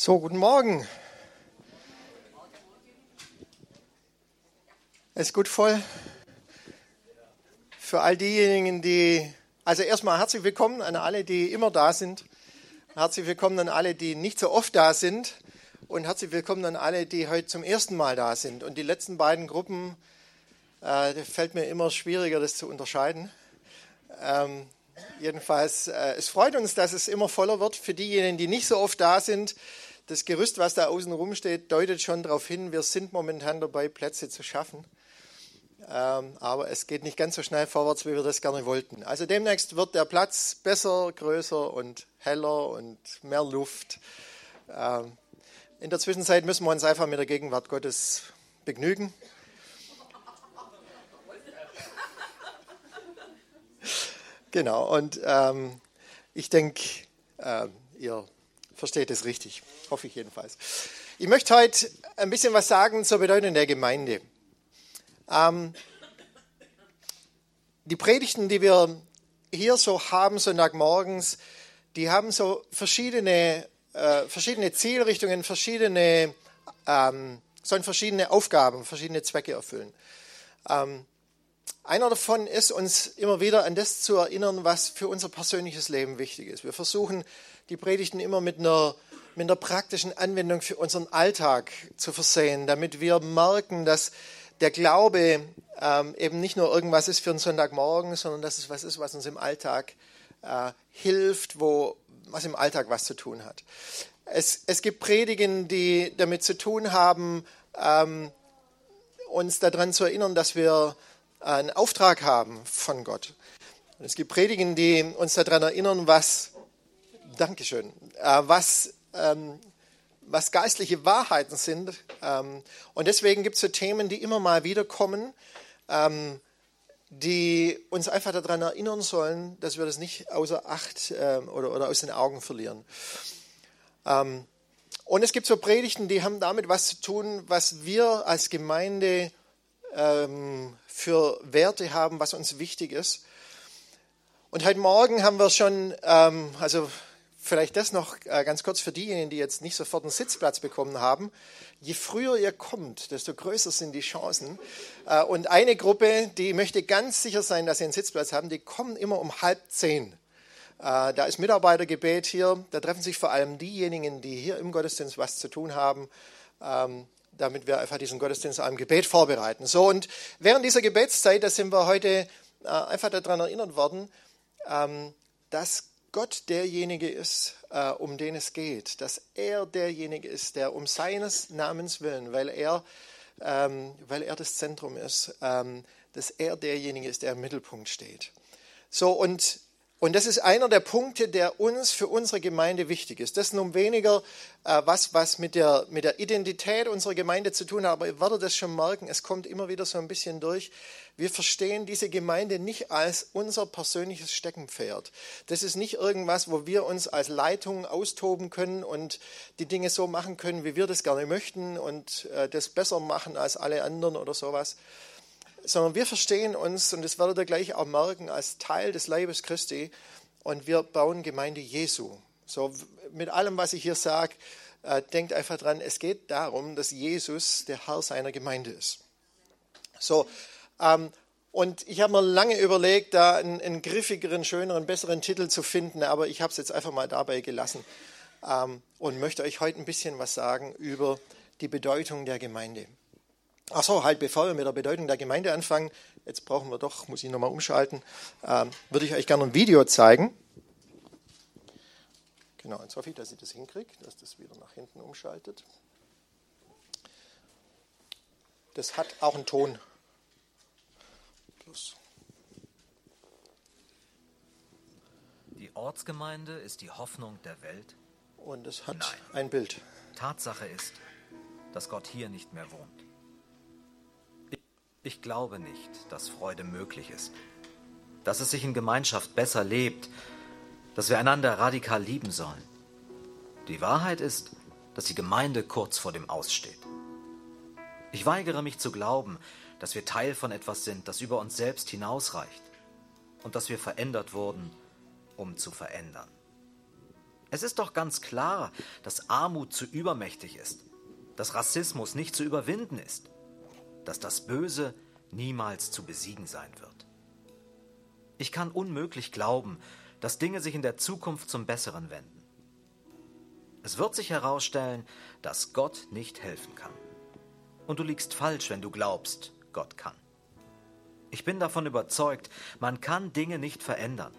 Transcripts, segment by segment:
So, guten Morgen. Es ist gut voll. Für all diejenigen, also erstmal herzlich willkommen an alle, die immer da sind. Herzlich willkommen an alle, die nicht so oft da sind. Und herzlich willkommen an alle, die heute zum ersten Mal da sind. Und die letzten beiden Gruppen, fällt mir immer schwieriger, das zu unterscheiden. Jedenfalls, es freut uns, dass es immer voller wird. Für diejenigen, die nicht so oft da sind, das Gerüst, was da außen rum steht, deutet schon darauf hin, wir sind momentan dabei, Plätze zu schaffen. Aber es geht nicht ganz so schnell vorwärts, wie wir das gerne wollten. Also demnächst wird der Platz besser, größer und heller und mehr Luft. In der Zwischenzeit müssen wir uns einfach mit der Gegenwart Gottes begnügen. Genau, und ich denke, ihr versteht es richtig, hoffe ich jedenfalls. Ich möchte heute ein bisschen was sagen zur Bedeutung der Gemeinde. Die Predigten, die wir hier so haben, Sonntagmorgens, die haben so verschiedene Zielrichtungen, sollen verschiedene Aufgaben, verschiedene Zwecke erfüllen. Einer davon ist, uns immer wieder an das zu erinnern, was für unser persönliches Leben wichtig ist. Wir versuchen, die Predigten immer mit einer praktischen Anwendung für unseren Alltag zu versehen, damit wir merken, dass der Glaube eben nicht nur irgendwas ist für einen Sonntagmorgen, sondern dass es was ist, was uns im Alltag hilft, was im Alltag was zu tun hat. Es gibt Predigen, die damit zu tun haben, uns daran zu erinnern, dass wir einen Auftrag haben von Gott. Und es gibt Predigen, die uns daran erinnern, was geistliche Wahrheiten sind. Und deswegen gibt es so Themen, die immer mal wieder kommen, die uns einfach daran erinnern sollen, dass wir das nicht außer Acht oder aus den Augen verlieren. Und es gibt so Predigten, die haben damit was zu tun, was wir als Gemeinde für Werte haben, was uns wichtig ist. Und heute Morgen haben wir schon, vielleicht das noch ganz kurz für diejenigen, die jetzt nicht sofort einen Sitzplatz bekommen haben. Je früher ihr kommt, desto größer sind die Chancen. Und eine Gruppe, die möchte ganz sicher sein, dass sie einen Sitzplatz haben, die kommen immer um 9:30. Da ist Mitarbeitergebet hier. Da treffen sich vor allem diejenigen, die hier im Gottesdienst was zu tun haben, damit wir einfach diesen Gottesdienst am Gebet vorbereiten. So, und während dieser Gebetszeit, da sind wir heute einfach daran erinnert worden, dass Gott derjenige ist, um den es geht, dass er derjenige ist, der um seines Namens willen, weil er das Zentrum ist, dass er derjenige ist, der im Mittelpunkt steht. So, und das ist einer der Punkte, der uns für unsere Gemeinde wichtig ist. Das ist nun weniger was mit der Identität unserer Gemeinde zu tun hat, aber ihr werdet das schon merken, es kommt immer wieder so ein bisschen durch. Wir verstehen diese Gemeinde nicht als unser persönliches Steckenpferd. Das ist nicht irgendwas, wo wir uns als Leitung austoben können und die Dinge so machen können, wie wir das gerne möchten und das besser machen als alle anderen oder sowas. Sondern wir verstehen uns, und das werdet ihr gleich auch merken, als Teil des Leibes Christi, und wir bauen Gemeinde Jesu. So, mit allem, was ich hier sage, denkt einfach dran, es geht darum, dass Jesus der Herr seiner Gemeinde ist. So, und ich habe mir lange überlegt, da einen griffigeren, schöneren, besseren Titel zu finden, aber ich habe es jetzt einfach mal dabei gelassen und möchte euch heute ein bisschen was sagen über die Bedeutung der Gemeinde. Ach so, bevor wir mit der Bedeutung der Gemeinde anfangen, jetzt muss ich nochmal umschalten, würde ich euch gerne ein Video zeigen. Genau, jetzt hoffe ich, dass ich das hinkriege, dass das wieder nach hinten umschaltet. Das hat auch einen Ton. Plus. Die Ortsgemeinde ist die Hoffnung der Welt? Und es hat ein Bild. Tatsache ist, dass Gott hier nicht mehr wohnt. Ich glaube nicht, dass Freude möglich ist, dass es sich in Gemeinschaft besser lebt, dass wir einander radikal lieben sollen. Die Wahrheit ist, dass die Gemeinde kurz vor dem Aus steht. Ich weigere mich zu glauben, dass wir Teil von etwas sind, das über uns selbst hinausreicht und dass wir verändert wurden, um zu verändern. Es ist doch ganz klar, dass Armut zu übermächtig ist, dass Rassismus nicht zu überwinden ist, dass das Böse niemals zu besiegen sein wird. Ich kann unmöglich glauben, dass Dinge sich in der Zukunft zum Besseren wenden. Es wird sich herausstellen, dass Gott nicht helfen kann. Und du liegst falsch, wenn du glaubst, Gott kann. Ich bin davon überzeugt, man kann Dinge nicht verändern.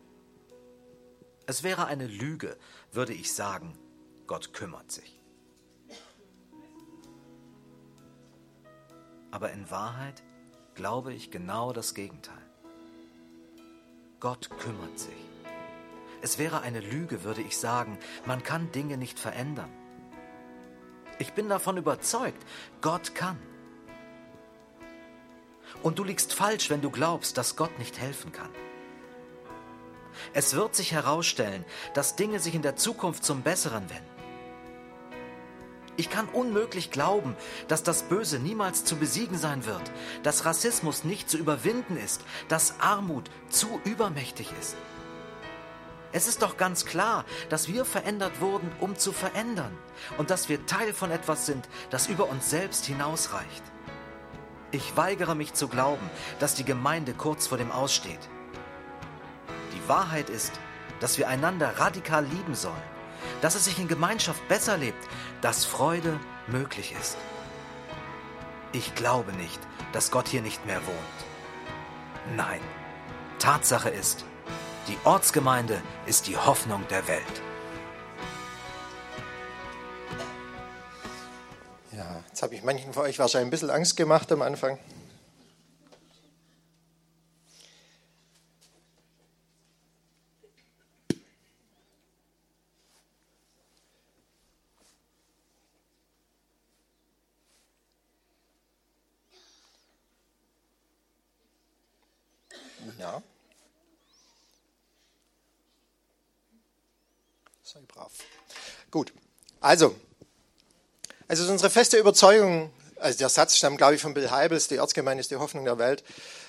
Es wäre eine Lüge, würde ich sagen, Gott kümmert sich. Aber in Wahrheit glaube ich genau das Gegenteil. Gott kümmert sich. Es wäre eine Lüge, würde ich sagen, man kann Dinge nicht verändern. Ich bin davon überzeugt, Gott kann. Und du liegst falsch, wenn du glaubst, dass Gott nicht helfen kann. Es wird sich herausstellen, dass Dinge sich in der Zukunft zum Besseren wenden. Ich kann unmöglich glauben, dass das Böse niemals zu besiegen sein wird, dass Rassismus nicht zu überwinden ist, dass Armut zu übermächtig ist. Es ist doch ganz klar, dass wir verändert wurden, um zu verändern und dass wir Teil von etwas sind, das über uns selbst hinausreicht. Ich weigere mich zu glauben, dass die Gemeinde kurz vor dem Aus steht. Die Wahrheit ist, dass wir einander radikal lieben sollen, dass es sich in Gemeinschaft besser lebt, dass Freude möglich ist. Ich glaube nicht, dass Gott hier nicht mehr wohnt. Nein, Tatsache ist, die Ortsgemeinde ist die Hoffnung der Welt. Ja, jetzt habe ich manchen von euch wahrscheinlich ein bisschen Angst gemacht am Anfang. Ja. Sei brav. Gut, also es ist unsere feste Überzeugung, also der Satz stammt, glaube ich, von Bill Hybels, die Ortsgemeinde ist die Hoffnung der Welt.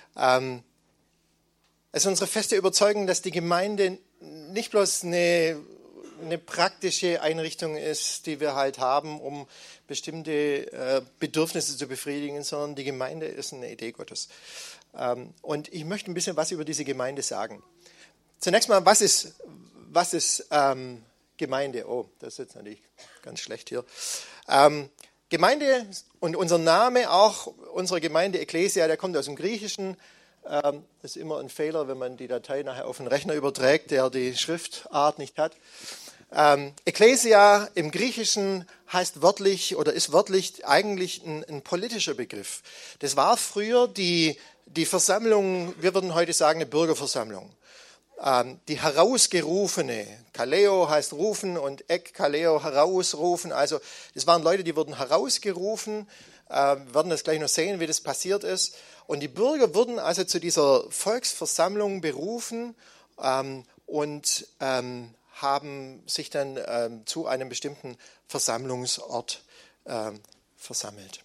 Es ist unsere feste Überzeugung, dass die Gemeinde nicht bloß eine praktische Einrichtung ist, die wir halt haben, um bestimmte Bedürfnisse zu befriedigen, sondern die Gemeinde ist eine Idee Gottes. Und ich möchte ein bisschen was über diese Gemeinde sagen. Zunächst mal, was ist Gemeinde? Oh, das ist jetzt natürlich ganz schlecht hier. Gemeinde und unser Name auch, unsere Gemeinde Ekklesia, der kommt aus dem Griechischen. Das ist immer ein Fehler, wenn man die Datei nachher auf den Rechner überträgt, der die Schriftart nicht hat. Ekklesia im Griechischen heißt wörtlich oder ist wörtlich eigentlich ein politischer Begriff. Das war früher die Versammlung, wir würden heute sagen eine Bürgerversammlung. Die herausgerufene, Kaleo heißt rufen und Kaleo herausrufen, also das waren Leute, die wurden herausgerufen, wir werden das gleich noch sehen, wie das passiert ist. Und die Bürger wurden also zu dieser Volksversammlung berufen und haben sich dann zu einem bestimmten Versammlungsort versammelt.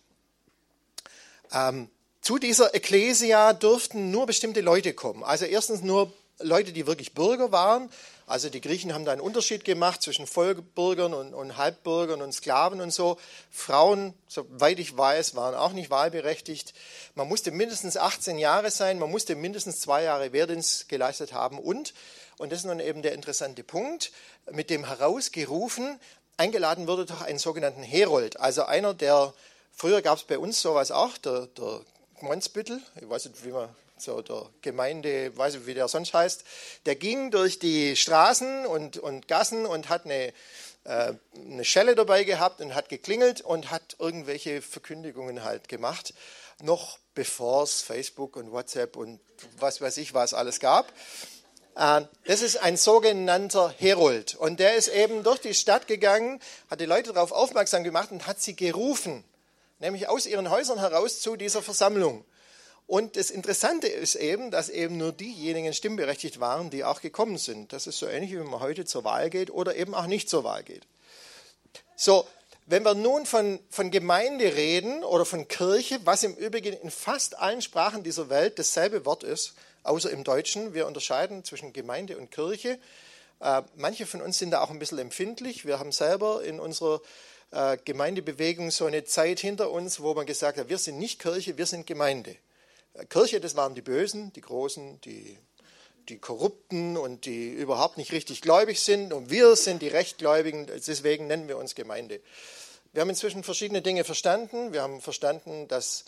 Zu dieser Ekklesia durften nur bestimmte Leute kommen. Also erstens nur Leute, die wirklich Bürger waren. Also die Griechen haben da einen Unterschied gemacht zwischen Vollbürgern und Halbbürgern und Sklaven und so. Frauen, soweit ich weiß, waren auch nicht wahlberechtigt. Man musste mindestens 18 Jahre sein, man musste mindestens 2 Jahre Wehrdienst geleistet haben und das ist nun eben der interessante Punkt, mit dem herausgerufen, eingeladen wurde durch einen sogenannten Herold. Also einer, früher gab es bei uns sowas auch, der Monsbüttel, ich weiß nicht, wie man so der Gemeinde, weiß nicht, wie der sonst heißt, der ging durch die Straßen und Gassen und hat eine Schelle dabei gehabt und hat geklingelt und hat irgendwelche Verkündigungen halt gemacht, noch bevor es Facebook und WhatsApp und was weiß ich was alles gab. Das ist ein sogenannter Herold und der ist eben durch die Stadt gegangen, hat die Leute darauf aufmerksam gemacht und hat sie gerufen, nämlich aus ihren Häusern heraus zu dieser Versammlung. Und das Interessante ist eben, dass eben nur diejenigen stimmberechtigt waren, die auch gekommen sind. Das ist so ähnlich, wie man heute zur Wahl geht oder eben auch nicht zur Wahl geht. So, wenn wir nun von Gemeinde reden oder von Kirche, was im Übrigen in fast allen Sprachen dieser Welt dasselbe Wort ist, außer im Deutschen, wir unterscheiden zwischen Gemeinde und Kirche. Manche von uns sind da auch ein bisschen empfindlich. Wir haben selber in unserer Gemeindebewegung so eine Zeit hinter uns, wo man gesagt hat, wir sind nicht Kirche, wir sind Gemeinde. Kirche, das waren die Bösen, die Großen, die Korrupten und die überhaupt nicht richtig gläubig sind. Und wir sind die Rechtgläubigen, deswegen nennen wir uns Gemeinde. Wir haben inzwischen verschiedene Dinge verstanden. Wir haben verstanden, dass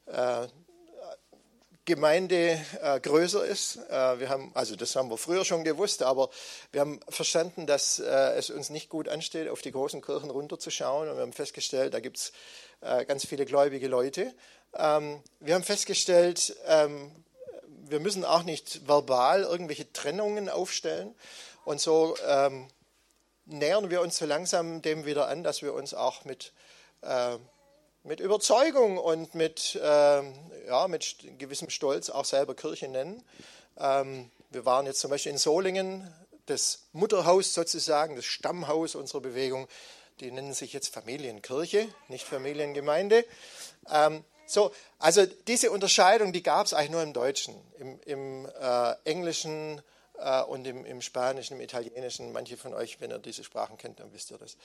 Gemeinde größer ist. Das haben wir früher schon gewusst, aber wir haben verstanden, dass es uns nicht gut ansteht, auf die großen Kirchen runterzuschauen. Und wir haben festgestellt, da gibt es ganz viele gläubige Leute. Wir haben festgestellt, wir müssen auch nicht verbal irgendwelche Trennungen aufstellen. Und so nähern wir uns so langsam dem wieder an, dass wir uns auch mit Überzeugung und mit gewissem Stolz auch selber Kirche nennen. Wir waren jetzt zum Beispiel in Solingen, das Mutterhaus sozusagen, das Stammhaus unserer Bewegung. Die nennen sich jetzt Familienkirche, nicht Familiengemeinde. Also diese Unterscheidung, die gab es eigentlich nur im Deutschen, im Englischen und im Spanischen, im Italienischen. Manche von euch, wenn ihr diese Sprachen kennt, dann wisst ihr das.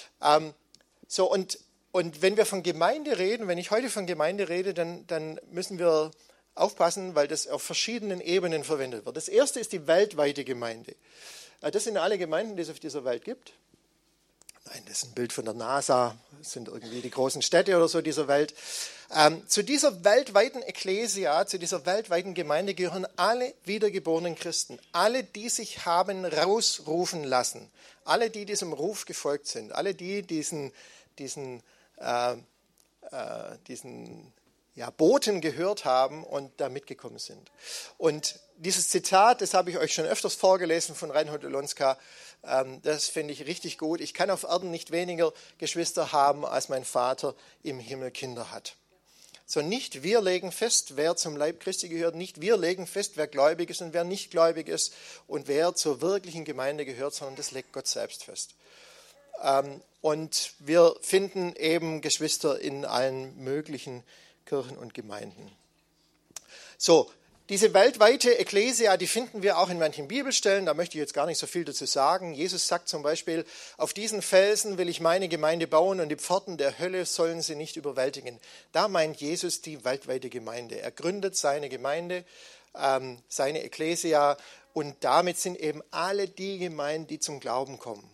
Und wenn wir von Gemeinde reden, wenn ich heute von Gemeinde rede, dann müssen wir aufpassen, weil das auf verschiedenen Ebenen verwendet wird. Das erste ist die weltweite Gemeinde. Das sind alle Gemeinden, die es auf dieser Welt gibt. Nein, das ist ein Bild von der NASA, das sind irgendwie die großen Städte oder so dieser Welt. Zu dieser weltweiten Ekklesia, zu dieser weltweiten Gemeinde gehören alle wiedergeborenen Christen, alle, die sich haben rausrufen lassen, alle, die diesem Ruf gefolgt sind, alle, die diesen Boten gehört haben und da mitgekommen sind. Und dieses Zitat, das habe ich euch schon öfters vorgelesen von Reinhold Olonska, das finde ich richtig gut. Ich kann auf Erden nicht weniger Geschwister haben, als mein Vater im Himmel Kinder hat. So, nicht wir legen fest, wer zum Leib Christi gehört, nicht wir legen fest, wer gläubig ist und wer nicht gläubig ist und wer zur wirklichen Gemeinde gehört, sondern das legt Gott selbst fest. Und wir finden eben Geschwister in allen möglichen Kirchen und Gemeinden. So, diese weltweite Ekklesia, die finden wir auch in manchen Bibelstellen, da möchte ich jetzt gar nicht so viel dazu sagen. Jesus sagt zum Beispiel, auf diesen Felsen will ich meine Gemeinde bauen und die Pforten der Hölle sollen sie nicht überwältigen. Da meint Jesus die weltweite Gemeinde. Er gründet seine Gemeinde, seine Ekklesia und damit sind eben alle die Gemeinden, die zum Glauben kommen.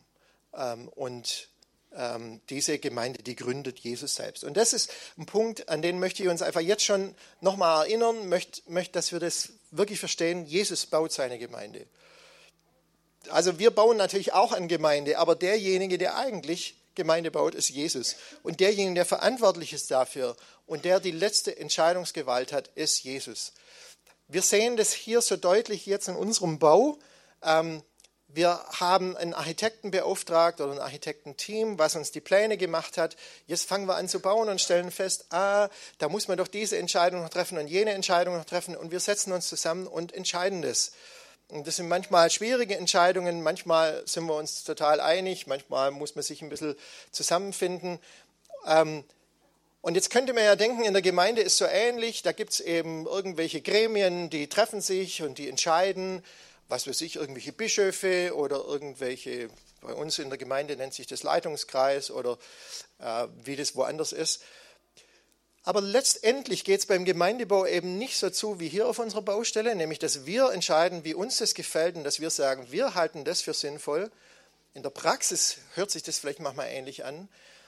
Diese Gemeinde, die gründet Jesus selbst. Und das ist ein Punkt, an den möchte ich uns einfach jetzt schon nochmal erinnern, möchte, dass wir das wirklich verstehen. Jesus baut seine Gemeinde. Also wir bauen natürlich auch an Gemeinde, aber derjenige, der eigentlich Gemeinde baut, ist Jesus. Und derjenige, der verantwortlich ist dafür und der die letzte Entscheidungsgewalt hat, ist Jesus. Wir sehen das hier so deutlich jetzt in unserem Bau. Wir haben einen Architekten beauftragt oder ein Architektenteam, was uns die Pläne gemacht hat. Jetzt fangen wir an zu bauen und stellen fest, da muss man doch diese Entscheidung noch treffen und jene Entscheidung noch treffen. Und wir setzen uns zusammen und entscheiden das. Und das sind manchmal schwierige Entscheidungen, manchmal sind wir uns total einig, manchmal muss man sich ein bisschen zusammenfinden. Und jetzt könnte man ja denken, in der Gemeinde ist so ähnlich, da gibt es eben irgendwelche Gremien, die treffen sich und die entscheiden, was weiß ich, irgendwelche Bischöfe oder irgendwelche, bei uns in der Gemeinde nennt sich das Leitungskreis oder wie das woanders ist. Aber letztendlich geht es beim Gemeindebau eben nicht so zu wie hier auf unserer Baustelle, nämlich dass wir entscheiden, wie uns das gefällt und dass wir sagen, wir halten das für sinnvoll. In der Praxis hört sich das vielleicht manchmal ähnlich an.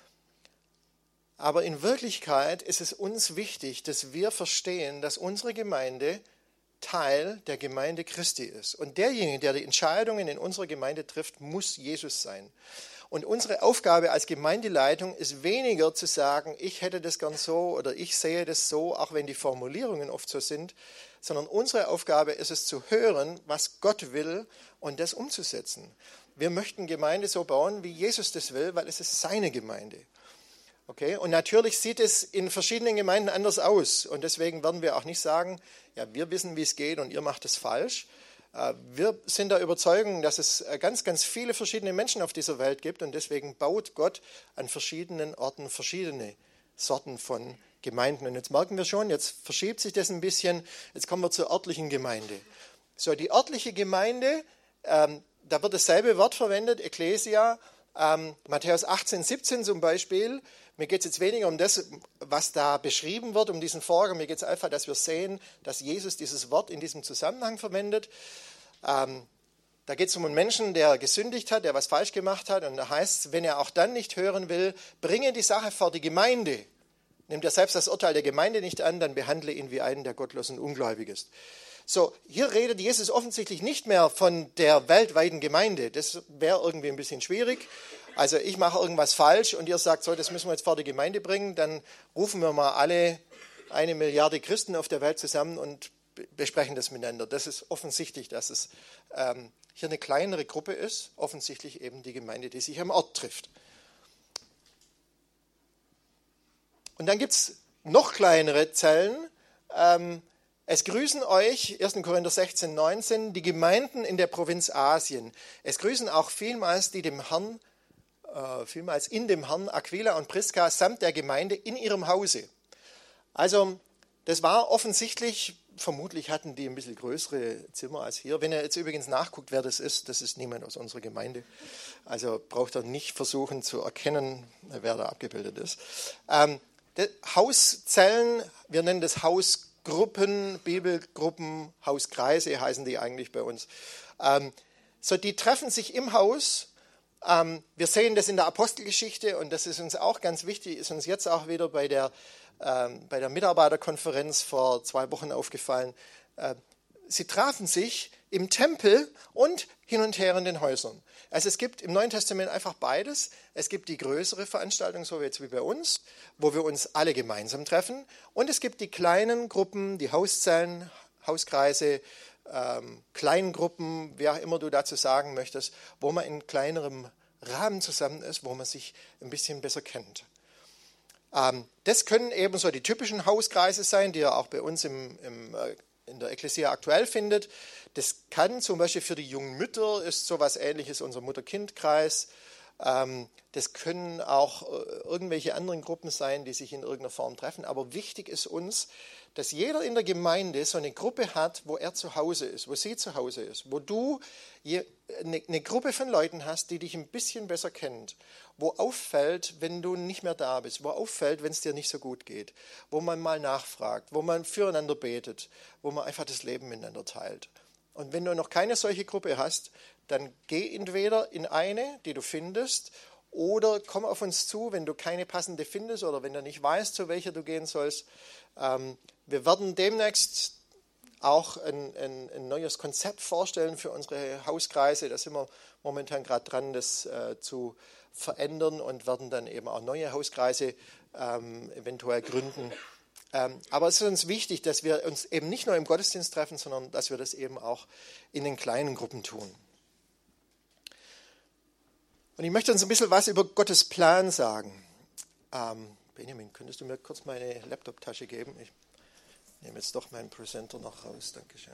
Aber in Wirklichkeit ist es uns wichtig, dass wir verstehen, dass unsere Gemeinde Teil der Gemeinde Christi ist. Und derjenige, der die Entscheidungen in unserer Gemeinde trifft, muss Jesus sein. Und unsere Aufgabe als Gemeindeleitung ist weniger zu sagen, ich hätte das gern so oder ich sehe das so, auch wenn die Formulierungen oft so sind, sondern unsere Aufgabe ist es zu hören, was Gott will und das umzusetzen. Wir möchten Gemeinde so bauen, wie Jesus das will, weil es ist seine Gemeinde. Okay? Und natürlich sieht es in verschiedenen Gemeinden anders aus. Und deswegen werden wir auch nicht sagen, ja, wir wissen, wie es geht und ihr macht es falsch. Wir sind der Überzeugung, dass es ganz, ganz viele verschiedene Menschen auf dieser Welt gibt. Und deswegen baut Gott an verschiedenen Orten verschiedene Sorten von Gemeinden. Und jetzt merken wir schon, jetzt verschiebt sich das ein bisschen. Jetzt kommen wir zur örtlichen Gemeinde. So, die örtliche Gemeinde, da wird dasselbe Wort verwendet, Ekklesia, Matthäus 18, 17 zum Beispiel. Mir geht es jetzt weniger um das, was da beschrieben wird, um diesen Vorgang. Mir geht es einfach, dass wir sehen, dass Jesus dieses Wort in diesem Zusammenhang verwendet. Da geht es um einen Menschen, der gesündigt hat, der was falsch gemacht hat. Und da heißt es, wenn er auch dann nicht hören will, bringe die Sache vor die Gemeinde. Nimmt er selbst das Urteil der Gemeinde nicht an, dann behandle ihn wie einen, der gottlos und ungläubig ist. So, hier redet Jesus offensichtlich nicht mehr von der weltweiten Gemeinde. Das wäre irgendwie ein bisschen schwierig. Also ich mache irgendwas falsch und ihr sagt, so, das müssen wir jetzt vor die Gemeinde bringen. Dann rufen wir mal alle 1 Milliarde Christen auf der Welt zusammen und besprechen das miteinander. Das ist offensichtlich, dass es hier eine kleinere Gruppe ist. Offensichtlich eben die Gemeinde, die sich am Ort trifft. Und dann gibt es noch kleinere Zellen. Es grüßen euch, 1. Korinther 16, 19, die Gemeinden in der Provinz Asien. Es grüßen auch vielmals in dem Herrn Aquila und Priska samt der Gemeinde in ihrem Hause. Also das war offensichtlich, vermutlich hatten die ein bisschen größere Zimmer als hier. Wenn ihr jetzt übrigens nachguckt, wer das ist niemand aus unserer Gemeinde. Also braucht ihr nicht versuchen zu erkennen, wer da abgebildet ist. Hauszellen, wir nennen das Hausgruppen, Bibelgruppen, Hauskreise heißen die eigentlich bei uns. So, die treffen sich im Haus. Wir sehen das in der Apostelgeschichte und das ist uns auch ganz wichtig, ist uns jetzt auch wieder bei der Mitarbeiterkonferenz vor 2 Wochen aufgefallen. Sie trafen sich im Tempel und hin und her in den Häusern. Also es gibt im Neuen Testament einfach beides. Es gibt die größere Veranstaltung, so jetzt wie bei uns, wo wir uns alle gemeinsam treffen. Und es gibt die kleinen Gruppen, die Hauszellen, Hauskreise, Kleingruppen, wer auch immer du dazu sagen möchtest, wo man in kleinerem Rahmen zusammen ist, wo man sich ein bisschen besser kennt. Das können eben so die typischen Hauskreise sein, die ihr auch bei uns in der Ekklesia aktuell findet. Das kann zum Beispiel für die jungen Mütter, ist sowas Ähnliches unser Mutter-Kind-Kreis. Das können auch irgendwelche anderen Gruppen sein, die sich in irgendeiner Form treffen. Aber wichtig ist uns, dass jeder in der Gemeinde so eine Gruppe hat, wo er zu Hause ist, wo sie zu Hause ist, wo du eine Gruppe von Leuten hast, die dich ein bisschen besser kennt, wo auffällt, wenn du nicht mehr da bist, wo auffällt, wenn es dir nicht so gut geht, wo man mal nachfragt, wo man füreinander betet, wo man einfach das Leben miteinander teilt. Und wenn du noch keine solche Gruppe hast, dann geh entweder in eine, die du findest, oder komm auf uns zu, wenn du keine passende findest oder wenn du nicht weißt, zu welcher du gehen sollst. Wir werden demnächst auch ein neues Konzept vorstellen für unsere Hauskreise. Da sind wir momentan gerade dran, das zu verändern und werden dann eben auch neue Hauskreise eventuell gründen. Aber es ist uns wichtig, dass wir uns eben nicht nur im Gottesdienst treffen, sondern dass wir das eben auch in den kleinen Gruppen tun. Und ich möchte uns ein bisschen was über Gottes Plan sagen. Benjamin, könntest du mir kurz meine Laptop-Tasche geben? Ich nehme jetzt doch meinen Presenter noch raus. Dankeschön.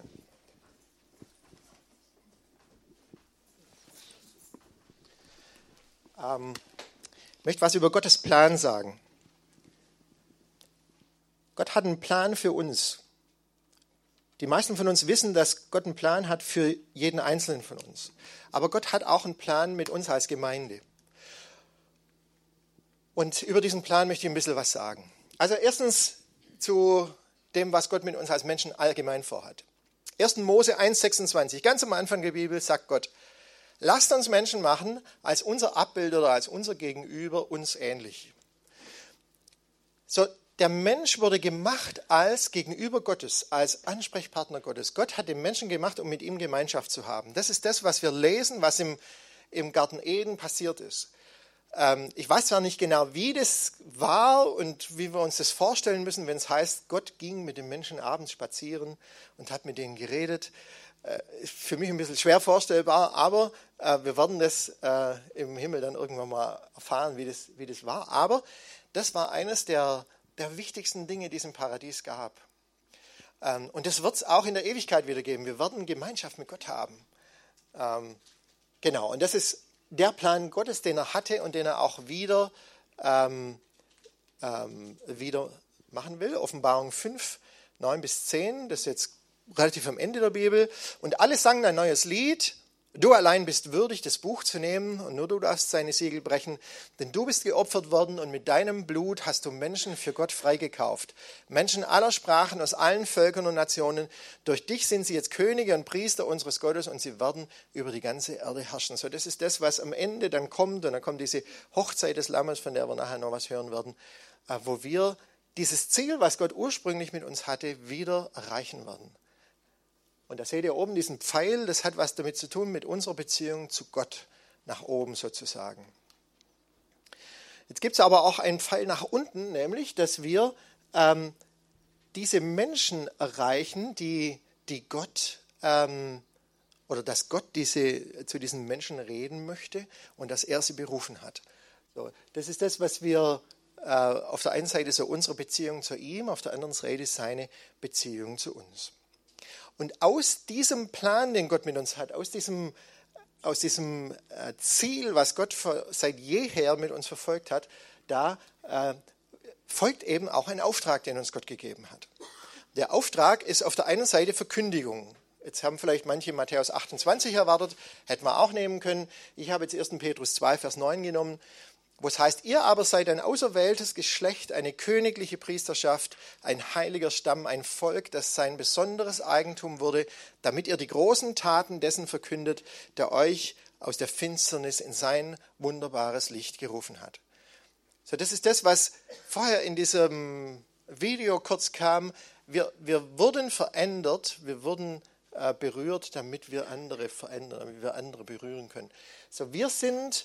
Ich möchte was über Gottes Plan sagen. Gott hat einen Plan für uns. Die meisten von uns wissen, dass Gott einen Plan hat für jeden Einzelnen von uns. Aber Gott hat auch einen Plan mit uns als Gemeinde. Und über diesen Plan möchte ich ein bisschen was sagen. Also erstens zu dem, was Gott mit uns als Menschen allgemein vorhat. 1. Mose 1,26, ganz am Anfang der Bibel sagt Gott, lasst uns Menschen machen, als unser Abbild oder als unser Gegenüber uns ähnlich. So, der Mensch wurde gemacht als Gegenüber Gottes, als Ansprechpartner Gottes. Gott hat den Menschen gemacht, um mit ihm Gemeinschaft zu haben. Das ist das, was wir lesen, was im Garten Eden passiert ist. Ich weiß zwar nicht genau, wie das war und wie wir uns das vorstellen müssen, wenn es heißt, Gott ging mit den Menschen abends spazieren und hat mit denen geredet. Ist für mich ein bisschen schwer vorstellbar, aber wir werden das im Himmel dann irgendwann mal erfahren, wie das war. Aber das war eines der wichtigsten Dinge, die es im Paradies gab. Und das wird es auch in der Ewigkeit wieder geben. Wir werden Gemeinschaft mit Gott haben. Genau, und das ist der Plan Gottes, den er hatte und den er auch wieder machen will. Offenbarung 5, 9 bis 10, das ist jetzt relativ am Ende der Bibel. Und alle sangen ein neues Lied Du allein bist würdig, das Buch zu nehmen, und nur du darfst seine Siegel brechen, denn du bist geopfert worden und mit deinem Blut hast du Menschen für Gott freigekauft. Menschen aller Sprachen, aus allen Völkern und Nationen. Durch dich sind sie jetzt Könige und Priester unseres Gottes und sie werden über die ganze Erde herrschen. So, das ist das, was am Ende dann kommt, und dann kommt diese Hochzeit des Lammes, von der wir nachher noch was hören werden, wo wir dieses Ziel, was Gott ursprünglich mit uns hatte, wieder erreichen werden. Und da seht ihr oben diesen Pfeil, das hat was damit zu tun mit unserer Beziehung zu Gott, nach oben sozusagen. Jetzt gibt es aber auch einen Pfeil nach unten, nämlich, dass wir diese Menschen erreichen, die Gott, oder dass Gott zu diesen Menschen reden möchte und dass er sie berufen hat. So, das ist das, was wir auf der einen Seite so unsere Beziehung zu ihm, auf der anderen Seite seine Beziehung zu uns. Und aus diesem Plan, den Gott mit uns hat, aus diesem Ziel, was Gott seit jeher mit uns verfolgt hat, da folgt eben auch ein Auftrag, den uns Gott gegeben hat. Der Auftrag ist auf der einen Seite Verkündigung. Jetzt haben vielleicht manche Matthäus 28 erwartet, hätten wir auch nehmen können. Ich habe jetzt 1. Petrus 2, Vers 9 genommen, wo es heißt, ihr aber seid ein auserwähltes Geschlecht, eine königliche Priesterschaft, ein heiliger Stamm, ein Volk, das sein besonderes Eigentum wurde, damit ihr die großen Taten dessen verkündet, der euch aus der Finsternis in sein wunderbares Licht gerufen hat. So, das ist das, was vorher in diesem Video kurz kam. Wir wurden verändert, wir wurden berührt, damit wir andere verändern, damit wir andere berühren können. So, wir sind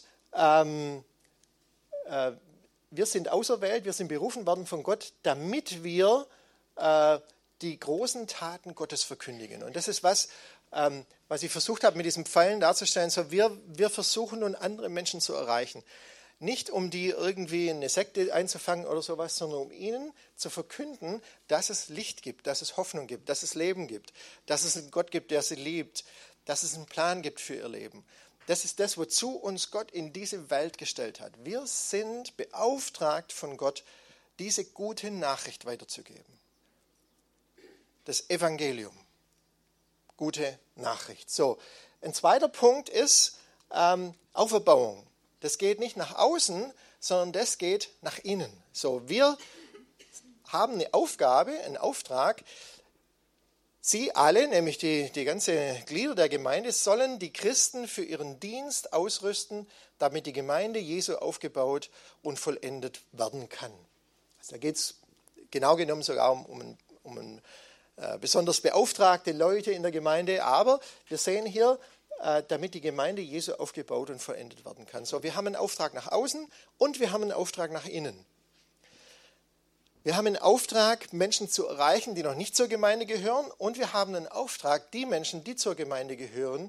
auserwählt, wir sind berufen worden von Gott, damit wir die großen Taten Gottes verkündigen. Und das ist was ich versucht habe, mit diesen Pfeilen darzustellen. So, wir versuchen nun andere Menschen zu erreichen. Nicht um die irgendwie in eine Sekte einzufangen oder sowas, sondern um ihnen zu verkünden, dass es Licht gibt, dass es Hoffnung gibt, dass es Leben gibt, dass es einen Gott gibt, der sie liebt, dass es einen Plan gibt für ihr Leben. Das ist das, wozu uns Gott in diese Welt gestellt hat. Wir sind beauftragt von Gott, diese gute Nachricht weiterzugeben. Das Evangelium. Gute Nachricht. So, ein zweiter Punkt ist Auferbauung. Das geht nicht nach außen, sondern das geht nach innen. So, wir haben eine Aufgabe, einen Auftrag. Sie alle, nämlich die ganze Glieder der Gemeinde, sollen die Christen für ihren Dienst ausrüsten, damit die Gemeinde Jesu aufgebaut und vollendet werden kann. Also da geht es genau genommen sogar um besonders beauftragte Leute in der Gemeinde, aber wir sehen hier, damit die Gemeinde Jesu aufgebaut und vollendet werden kann. So, wir haben einen Auftrag nach außen und wir haben einen Auftrag nach innen. Wir haben einen Auftrag, Menschen zu erreichen, die noch nicht zur Gemeinde gehören, und wir haben einen Auftrag, die Menschen, die zur Gemeinde gehören,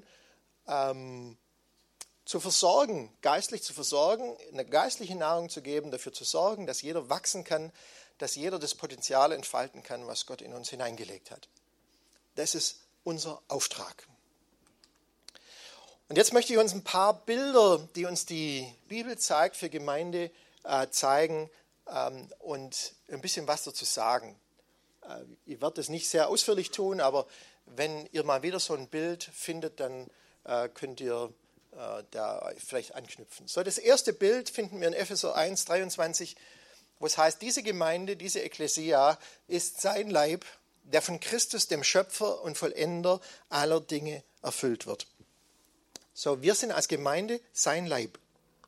zu versorgen, geistlich zu versorgen, eine geistliche Nahrung zu geben, dafür zu sorgen, dass jeder wachsen kann, dass jeder das Potenzial entfalten kann, was Gott in uns hineingelegt hat. Das ist unser Auftrag. Und jetzt möchte ich uns ein paar Bilder, die uns die Bibel zeigt, für Gemeinde zeigen, und ein bisschen was dazu sagen. Ich werde das nicht sehr ausführlich tun, aber wenn ihr mal wieder so ein Bild findet, dann könnt ihr da vielleicht anknüpfen. So, das erste Bild finden wir in Epheser 1, 23, wo es heißt, diese Gemeinde, diese Ekklesia ist sein Leib, der von Christus, dem Schöpfer und Vollender aller Dinge erfüllt wird. So, wir sind als Gemeinde sein Leib.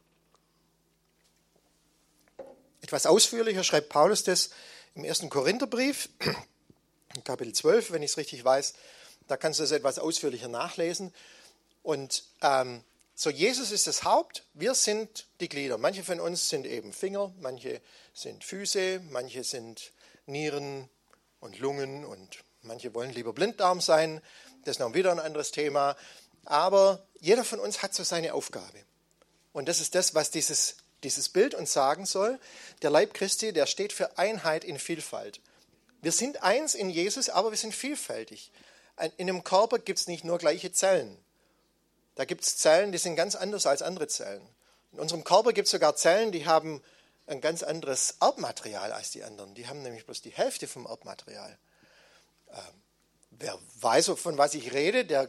Etwas ausführlicher schreibt Paulus das im 1. Korintherbrief, Kapitel 12, wenn ich es richtig weiß. Da kannst du das etwas ausführlicher nachlesen. Und so, Jesus ist das Haupt, wir sind die Glieder. Manche von uns sind eben Finger, manche sind Füße, manche sind Nieren und Lungen und manche wollen lieber Blinddarm sein. Das ist noch wieder ein anderes Thema. Aber jeder von uns hat so seine Aufgabe. Und das ist das, was dieses Bild uns sagen soll. Der Leib Christi, der steht für Einheit in Vielfalt. Wir sind eins in Jesus, aber wir sind vielfältig. In einem Körper gibt es nicht nur gleiche Zellen. Da gibt es Zellen, die sind ganz anders als andere Zellen. In unserem Körper gibt es sogar Zellen, die haben ein ganz anderes Erbmaterial als die anderen. Die haben nämlich bloß die Hälfte vom Erbmaterial. Wer weiß, von was ich rede, der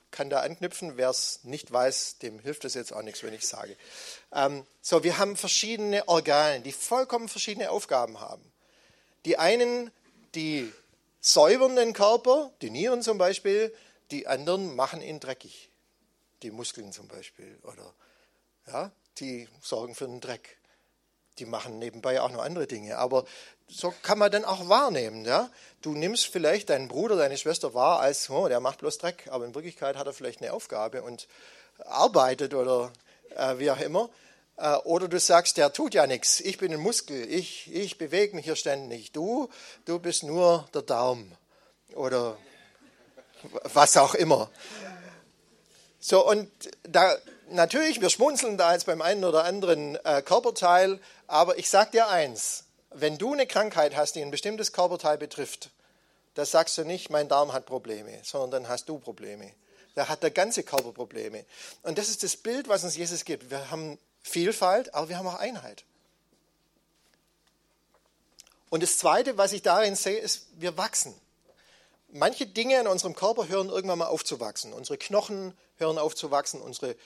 kann da anknüpfen. Wer es nicht weiß, dem hilft es jetzt auch nichts, wenn ich sage. So, wir haben verschiedene Organe, die vollkommen verschiedene Aufgaben haben. Die einen, die säubern den Körper, die Nieren zum Beispiel, die anderen machen ihn dreckig. Die Muskeln zum Beispiel, oder ja, die sorgen für den Dreck. Die machen nebenbei auch noch andere Dinge, aber so kann man dann auch wahrnehmen. Ja? Du nimmst vielleicht deinen Bruder, deine Schwester wahr als, oh, der macht bloß Dreck, aber in Wirklichkeit hat er vielleicht eine Aufgabe und arbeitet oder wie auch immer. Oder du sagst, der tut ja nichts, ich bin ein Muskel, ich bewege mich hier ständig. Du bist nur der Daumen oder was auch immer. So, und da natürlich, wir schmunzeln da jetzt beim einen oder anderen Körperteil, aber ich sage dir eins, wenn du eine Krankheit hast, die ein bestimmtes Körperteil betrifft, da sagst du nicht, mein Darm hat Probleme, sondern dann hast du Probleme. Da hat der ganze Körper Probleme. Und das ist das Bild, was uns Jesus gibt. Wir haben Vielfalt, aber wir haben auch Einheit. Und das Zweite, was ich darin sehe, ist, wir wachsen. Manche Dinge in unserem Körper hören irgendwann mal auf zu wachsen. Unsere Knochen hören auf zu wachsen,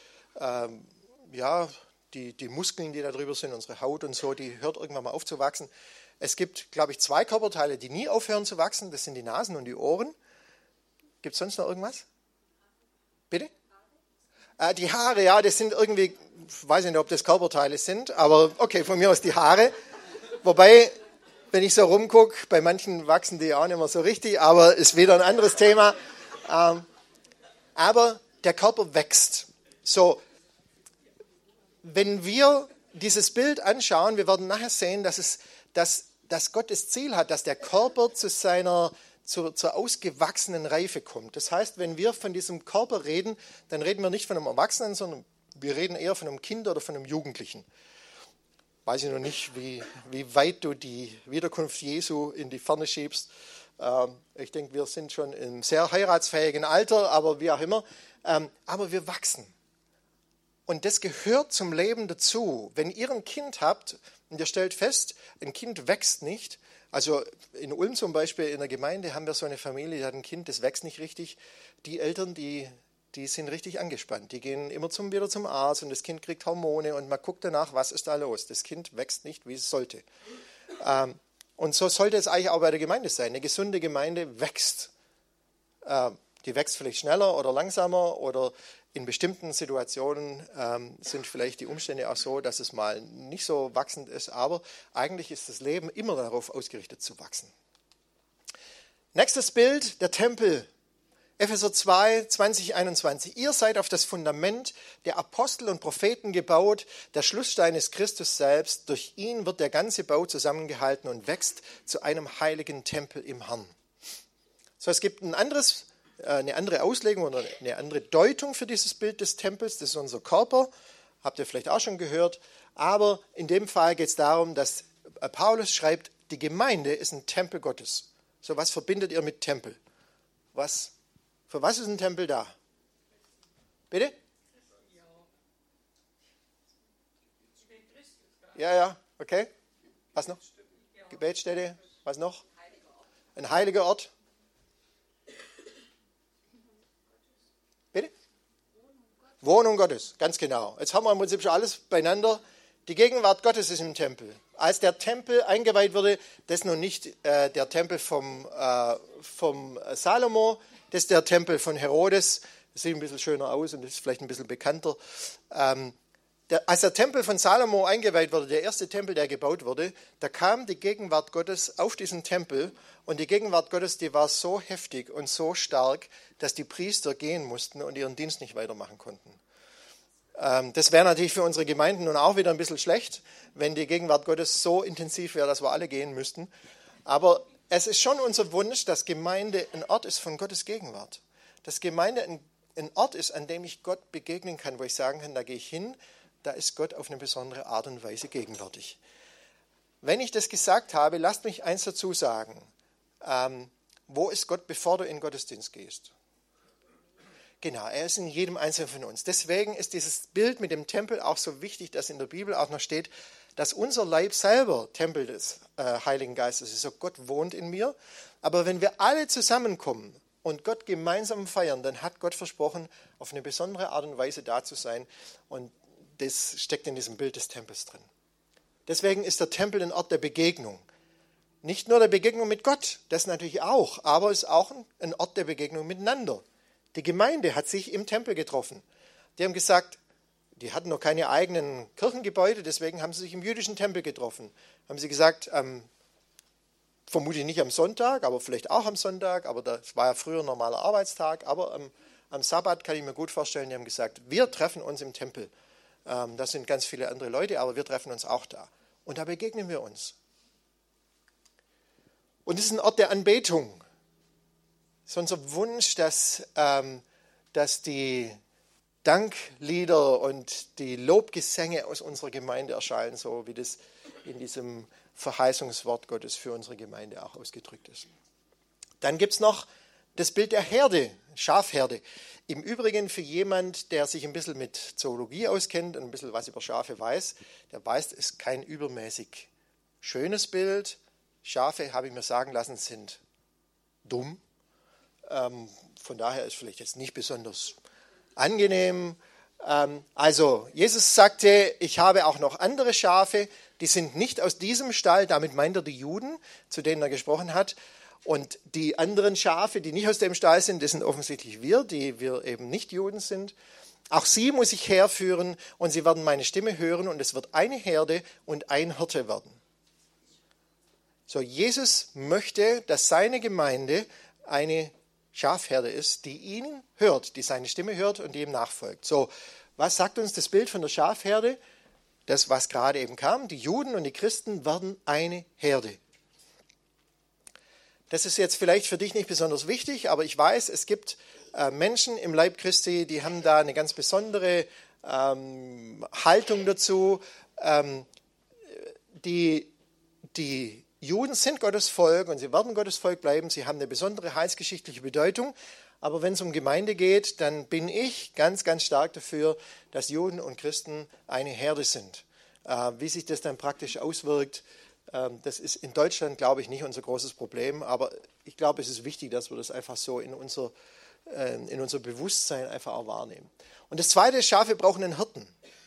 die Muskeln, die da drüber sind, unsere Haut und so, die hört irgendwann mal auf zu wachsen. Es gibt, glaube ich, 2 Körperteile, die nie aufhören zu wachsen. Das sind die Nasen und die Ohren. Gibt es sonst noch irgendwas? Bitte? Die Haare, ja, das sind irgendwie, ich weiß nicht, ob das Körperteile sind, aber okay, von mir aus die Haare. Wobei, wenn ich so rumgucke, bei manchen wachsen die auch nicht mehr so richtig, aber ist wieder ein anderes Thema. Aber der Körper wächst. So, wenn wir dieses Bild anschauen, wir werden nachher sehen, dass Gott das Ziel hat, dass der Körper zur ausgewachsenen Reife kommt. Das heißt, wenn wir von diesem Körper reden, dann reden wir nicht von einem Erwachsenen, sondern wir reden eher von einem Kind oder von einem Jugendlichen. Weiß ich noch nicht, wie weit du die Wiederkunft Jesu in die Ferne schiebst. Ich denke, wir sind schon im sehr heiratsfähigen Alter, aber wie auch immer. Aber wir wachsen. Und das gehört zum Leben dazu. Wenn ihr ein Kind habt und ihr stellt fest, ein Kind wächst nicht. Also in Ulm zum Beispiel, in der Gemeinde haben wir so eine Familie, die hat ein Kind, das wächst nicht richtig. Die Eltern, die sind richtig angespannt. Die gehen immer wieder zum Arzt und das Kind kriegt Hormone und man guckt danach, was ist da los. Das Kind wächst nicht, wie es sollte. Und so sollte es eigentlich auch bei der Gemeinde sein. Eine gesunde Gemeinde wächst. Die wächst vielleicht schneller oder langsamer oder in bestimmten Situationen sind vielleicht die Umstände auch so, dass es mal nicht so wachsend ist, aber eigentlich ist das Leben immer darauf ausgerichtet zu wachsen. Nächstes Bild, der Tempel. Epheser 2, 20, 21. Ihr seid auf das Fundament der Apostel und Propheten gebaut. Der Schlussstein ist Christus selbst. Durch ihn wird der ganze Bau zusammengehalten und wächst zu einem heiligen Tempel im Herrn. So, es gibt eine andere Auslegung oder eine andere Deutung für dieses Bild des Tempels. Das ist unser Körper. Habt ihr vielleicht auch schon gehört. Aber in dem Fall geht es darum, dass Paulus schreibt, die Gemeinde ist ein Tempel Gottes. So, was verbindet ihr mit Tempel? Für was ist ein Tempel da? Bitte? Ja, okay. Was noch? Gebetsstätte. Was noch? Ein heiliger Ort. Bitte? Wohnung Gottes, ganz genau. Jetzt haben wir im Prinzip schon alles beieinander. Die Gegenwart Gottes ist im Tempel. Als der Tempel eingeweiht wurde, das ist noch nicht der Tempel vom Salomo, das ist der Tempel von Herodes. Das sieht ein bisschen schöner aus und ist vielleicht ein bisschen bekannter. Als der Tempel von Salomo eingeweiht wurde, der erste Tempel, der gebaut wurde, da kam die Gegenwart Gottes auf diesen Tempel und die Gegenwart Gottes, die war so heftig und so stark, dass die Priester gehen mussten und ihren Dienst nicht weitermachen konnten. Das wäre natürlich für unsere Gemeinden nun auch wieder ein bisschen schlecht, wenn die Gegenwart Gottes so intensiv wäre, dass wir alle gehen müssten. Aber es ist schon unser Wunsch, dass Gemeinde ein Ort ist von Gottes Gegenwart. Dass Gemeinde ein Ort ist, an dem ich Gott begegnen kann, wo ich sagen kann, da gehe ich hin, da ist Gott auf eine besondere Art und Weise gegenwärtig. Wenn ich das gesagt habe, lasst mich eins dazu sagen. Wo ist Gott, bevor du in den Gottesdienst gehst? Genau, er ist in jedem Einzelnen von uns. Deswegen ist dieses Bild mit dem Tempel auch so wichtig, dass in der Bibel auch noch steht, dass unser Leib selber Tempel des Heiligen Geistes ist. So Gott wohnt in mir. Aber wenn wir alle zusammenkommen, und Gott gemeinsam feiern, dann hat Gott versprochen, auf eine besondere Art und Weise da zu sein. Und das steckt in diesem Bild des Tempels drin. Deswegen ist der Tempel ein Ort der Begegnung. Nicht nur der Begegnung mit Gott, das natürlich auch, aber es ist auch ein Ort der Begegnung miteinander. Die Gemeinde hat sich im Tempel getroffen. Die haben gesagt, die hatten noch keine eigenen Kirchengebäude, deswegen haben sie sich im jüdischen Tempel getroffen. Haben sie gesagt, vermutlich nicht am Sonntag, aber vielleicht auch am Sonntag, aber das war ja früher ein normaler Arbeitstag, aber am Sabbat kann ich mir gut vorstellen, die haben gesagt, wir treffen uns im Tempel. Das sind ganz viele andere Leute, aber wir treffen uns auch da. Und da begegnen wir uns. Und es ist ein Ort der Anbetung. Es ist unser Wunsch, dass die Danklieder und die Lobgesänge aus unserer Gemeinde erschallen, so wie das in diesem Verheißungswort Gottes für unsere Gemeinde auch ausgedrückt ist. Dann gibt es noch das Bild der Herde, Schafherde. Im Übrigen für jemand, der sich ein bisschen mit Zoologie auskennt und ein bisschen was über Schafe weiß, der weiß, es ist kein übermäßig schönes Bild. Schafe, habe ich mir sagen lassen, sind dumm. Von daher ist vielleicht jetzt nicht besonders angenehm. Also Jesus sagte, ich habe auch noch andere Schafe, die sind nicht aus diesem Stall, damit meint er die Juden, zu denen er gesprochen hat. Und die anderen Schafe, die nicht aus dem Stall sind, das sind offensichtlich wir, die wir eben nicht Juden sind. Auch sie muss ich herführen und sie werden meine Stimme hören und es wird eine Herde und ein Hirte werden. So, Jesus möchte, dass seine Gemeinde eine Schafherde ist, die ihn hört, die seine Stimme hört und die ihm nachfolgt. So, was sagt uns das Bild von der Schafherde? Das, was gerade eben kam, die Juden und die Christen werden eine Herde. Das ist jetzt vielleicht für dich nicht besonders wichtig, aber ich weiß, es gibt Menschen im Leib Christi, die haben da eine ganz besondere Haltung dazu. Die Juden sind Gottes Volk und sie werden Gottes Volk bleiben. Sie haben eine besondere heilsgeschichtliche Bedeutung. Aber wenn es um Gemeinde geht, dann bin ich ganz, ganz stark dafür, dass Juden und Christen eine Herde sind. Wie sich das dann praktisch auswirkt, das ist in Deutschland, glaube ich, nicht unser großes Problem. Aber ich glaube, es ist wichtig, dass wir das einfach so in unser Bewusstsein einfach auch wahrnehmen. Und das Zweite ist, Schafe brauchen einen Hirten.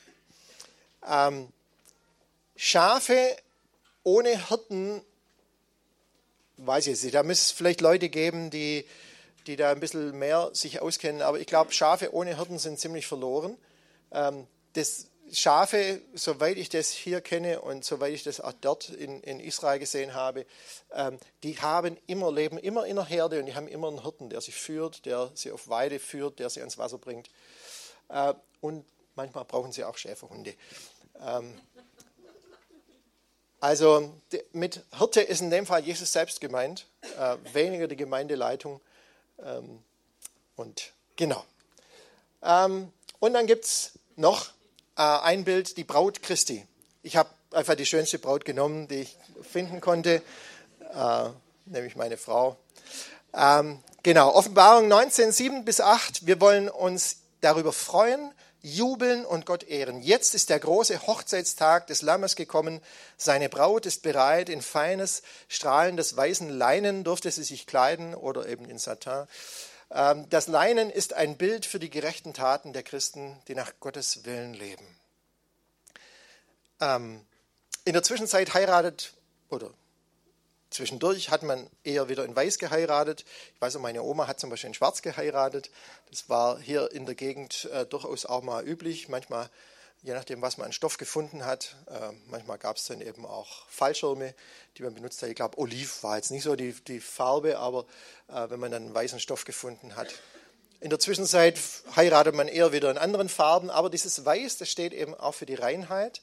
Schafe ohne Hirten, weiß ich nicht, da müsste es vielleicht Leute geben, die da ein bisschen mehr sich auskennen, aber ich glaube, Schafe ohne Hirten sind ziemlich verloren. Schafe, soweit ich das hier kenne und soweit ich das auch dort in Israel gesehen habe, die leben immer in einer Herde und die haben immer einen Hirten, der sie führt, der sie auf Weide führt, der sie ans Wasser bringt. Und manchmal brauchen sie auch Schäferhunde. Also mit Hirte ist in dem Fall Jesus selbst gemeint, weniger die Gemeindeleitung. Und genau. Und dann gibt es noch ein Bild, die Braut Christi. Ich habe einfach die schönste Braut genommen, die ich finden konnte, nämlich meine Frau. Genau, Offenbarung 19, 7-8. Wir wollen uns darüber freuen, jubeln und Gott ehren. Jetzt ist der große Hochzeitstag des Lammes gekommen. Seine Braut ist bereit. In feines, strahlendes weißen Leinen durfte sie sich kleiden oder eben in Satin. Das Leinen ist ein Bild für die gerechten Taten der Christen, die nach Gottes Willen leben. In der Zwischenzeit zwischendurch hat man eher wieder in Weiß geheiratet. Ich weiß, meine Oma hat zum Beispiel in Schwarz geheiratet. Das war hier in der Gegend durchaus auch mal üblich. Manchmal, je nachdem, was man an Stoff gefunden hat. Manchmal gab es dann eben auch Fallschirme, die man benutzt hat. Ich glaube, Oliv war jetzt nicht so die Farbe, aber wenn man dann einen weißen Stoff gefunden hat. In der Zwischenzeit heiratet man eher wieder in anderen Farben, aber dieses Weiß, das steht eben auch für die Reinheit.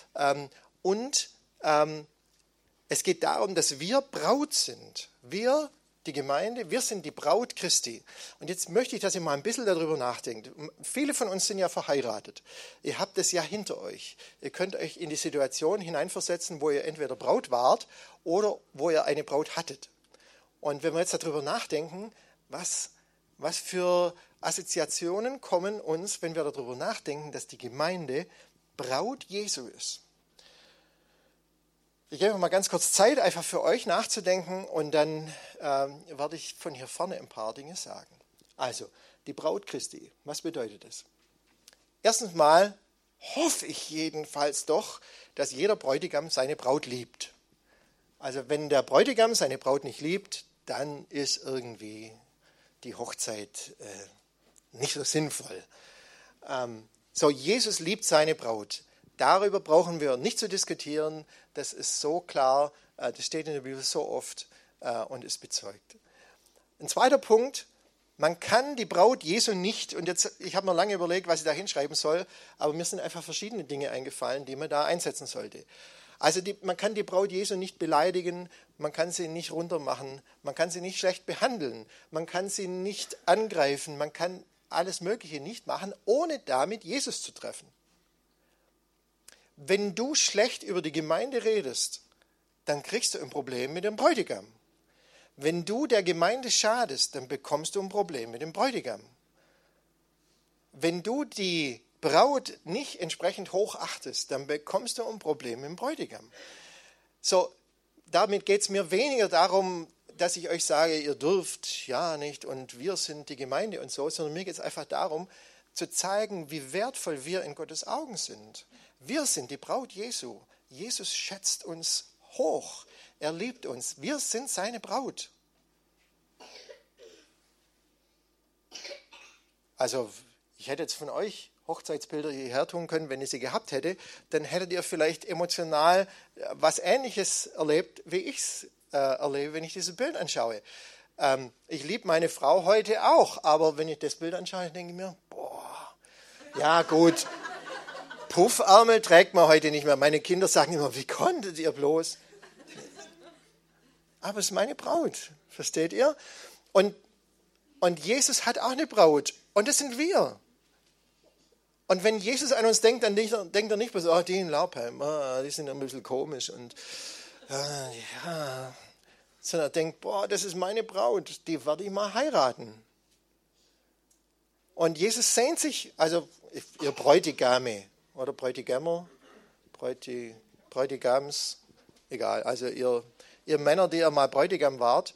Es geht darum, dass wir Braut sind. Wir, die Gemeinde, wir sind die Braut Christi. Und jetzt möchte ich, dass ihr mal ein bisschen darüber nachdenkt. Viele von uns sind ja verheiratet. Ihr habt es ja hinter euch. Ihr könnt euch in die Situation hineinversetzen, wo ihr entweder Braut wart oder wo ihr eine Braut hattet. Und wenn wir jetzt darüber nachdenken, was für Assoziationen kommen uns, wenn wir darüber nachdenken, dass die Gemeinde Braut Jesu ist. Ich gebe mal ganz kurz Zeit, einfach für euch nachzudenken und dann werde ich von hier vorne ein paar Dinge sagen. Also, die Braut Christi, was bedeutet das? Erstens mal hoffe ich jedenfalls doch, dass jeder Bräutigam seine Braut liebt. Also wenn der Bräutigam seine Braut nicht liebt, dann ist irgendwie die Hochzeit nicht so sinnvoll. So, Jesus liebt seine Braut. Darüber brauchen wir nicht zu diskutieren. Das ist so klar, das steht in der Bibel so oft und ist bezeugt. Ein zweiter Punkt, man kann die Braut Jesu nicht, und jetzt, ich habe mir lange überlegt, was ich da hinschreiben soll, aber mir sind einfach verschiedene Dinge eingefallen, die man da einsetzen sollte. Also man kann die Braut Jesu nicht beleidigen, man kann sie nicht runtermachen, man kann sie nicht schlecht behandeln, man kann sie nicht angreifen, man kann alles Mögliche nicht machen, ohne damit Jesus zu treffen. Wenn du schlecht über die Gemeinde redest, dann kriegst du ein Problem mit dem Bräutigam. Wenn du der Gemeinde schadest, dann bekommst du ein Problem mit dem Bräutigam. Wenn du die Braut nicht entsprechend hoch achtest, dann bekommst du ein Problem mit dem Bräutigam. So, damit geht es mir weniger darum, dass ich euch sage, ihr dürft ja nicht und wir sind die Gemeinde und so, sondern mir geht es einfach darum, zu zeigen, wie wertvoll wir in Gottes Augen sind. Wir sind die Braut Jesu. Jesus schätzt uns hoch. Er liebt uns. Wir sind seine Braut. Also, ich hätte jetzt von euch Hochzeitsbilder hierher tun können, wenn ich sie gehabt hätte, dann hättet ihr vielleicht emotional was Ähnliches erlebt, wie ich es erlebe, wenn ich dieses Bild anschaue. Ich liebe meine Frau heute auch, aber wenn ich das Bild anschaue, denke ich mir, boah, ja gut, Puffärmel trägt man heute nicht mehr. Meine Kinder sagen immer, wie konntet ihr bloß? Aber es ist meine Braut, versteht ihr? Und Jesus hat auch eine Braut und das sind wir. Und wenn Jesus an uns denkt, dann denkt er nicht bloß, oh, die in Laubheim, die sind ein bisschen komisch. Und ja, sondern er denkt, boah, das ist meine Braut, die werde ich mal heiraten. Und Jesus sehnt sich, also ihr Bräutigame oder Bräutigamer, Bräutigams, egal, also ihr Männer, die ihr mal Bräutigam wart,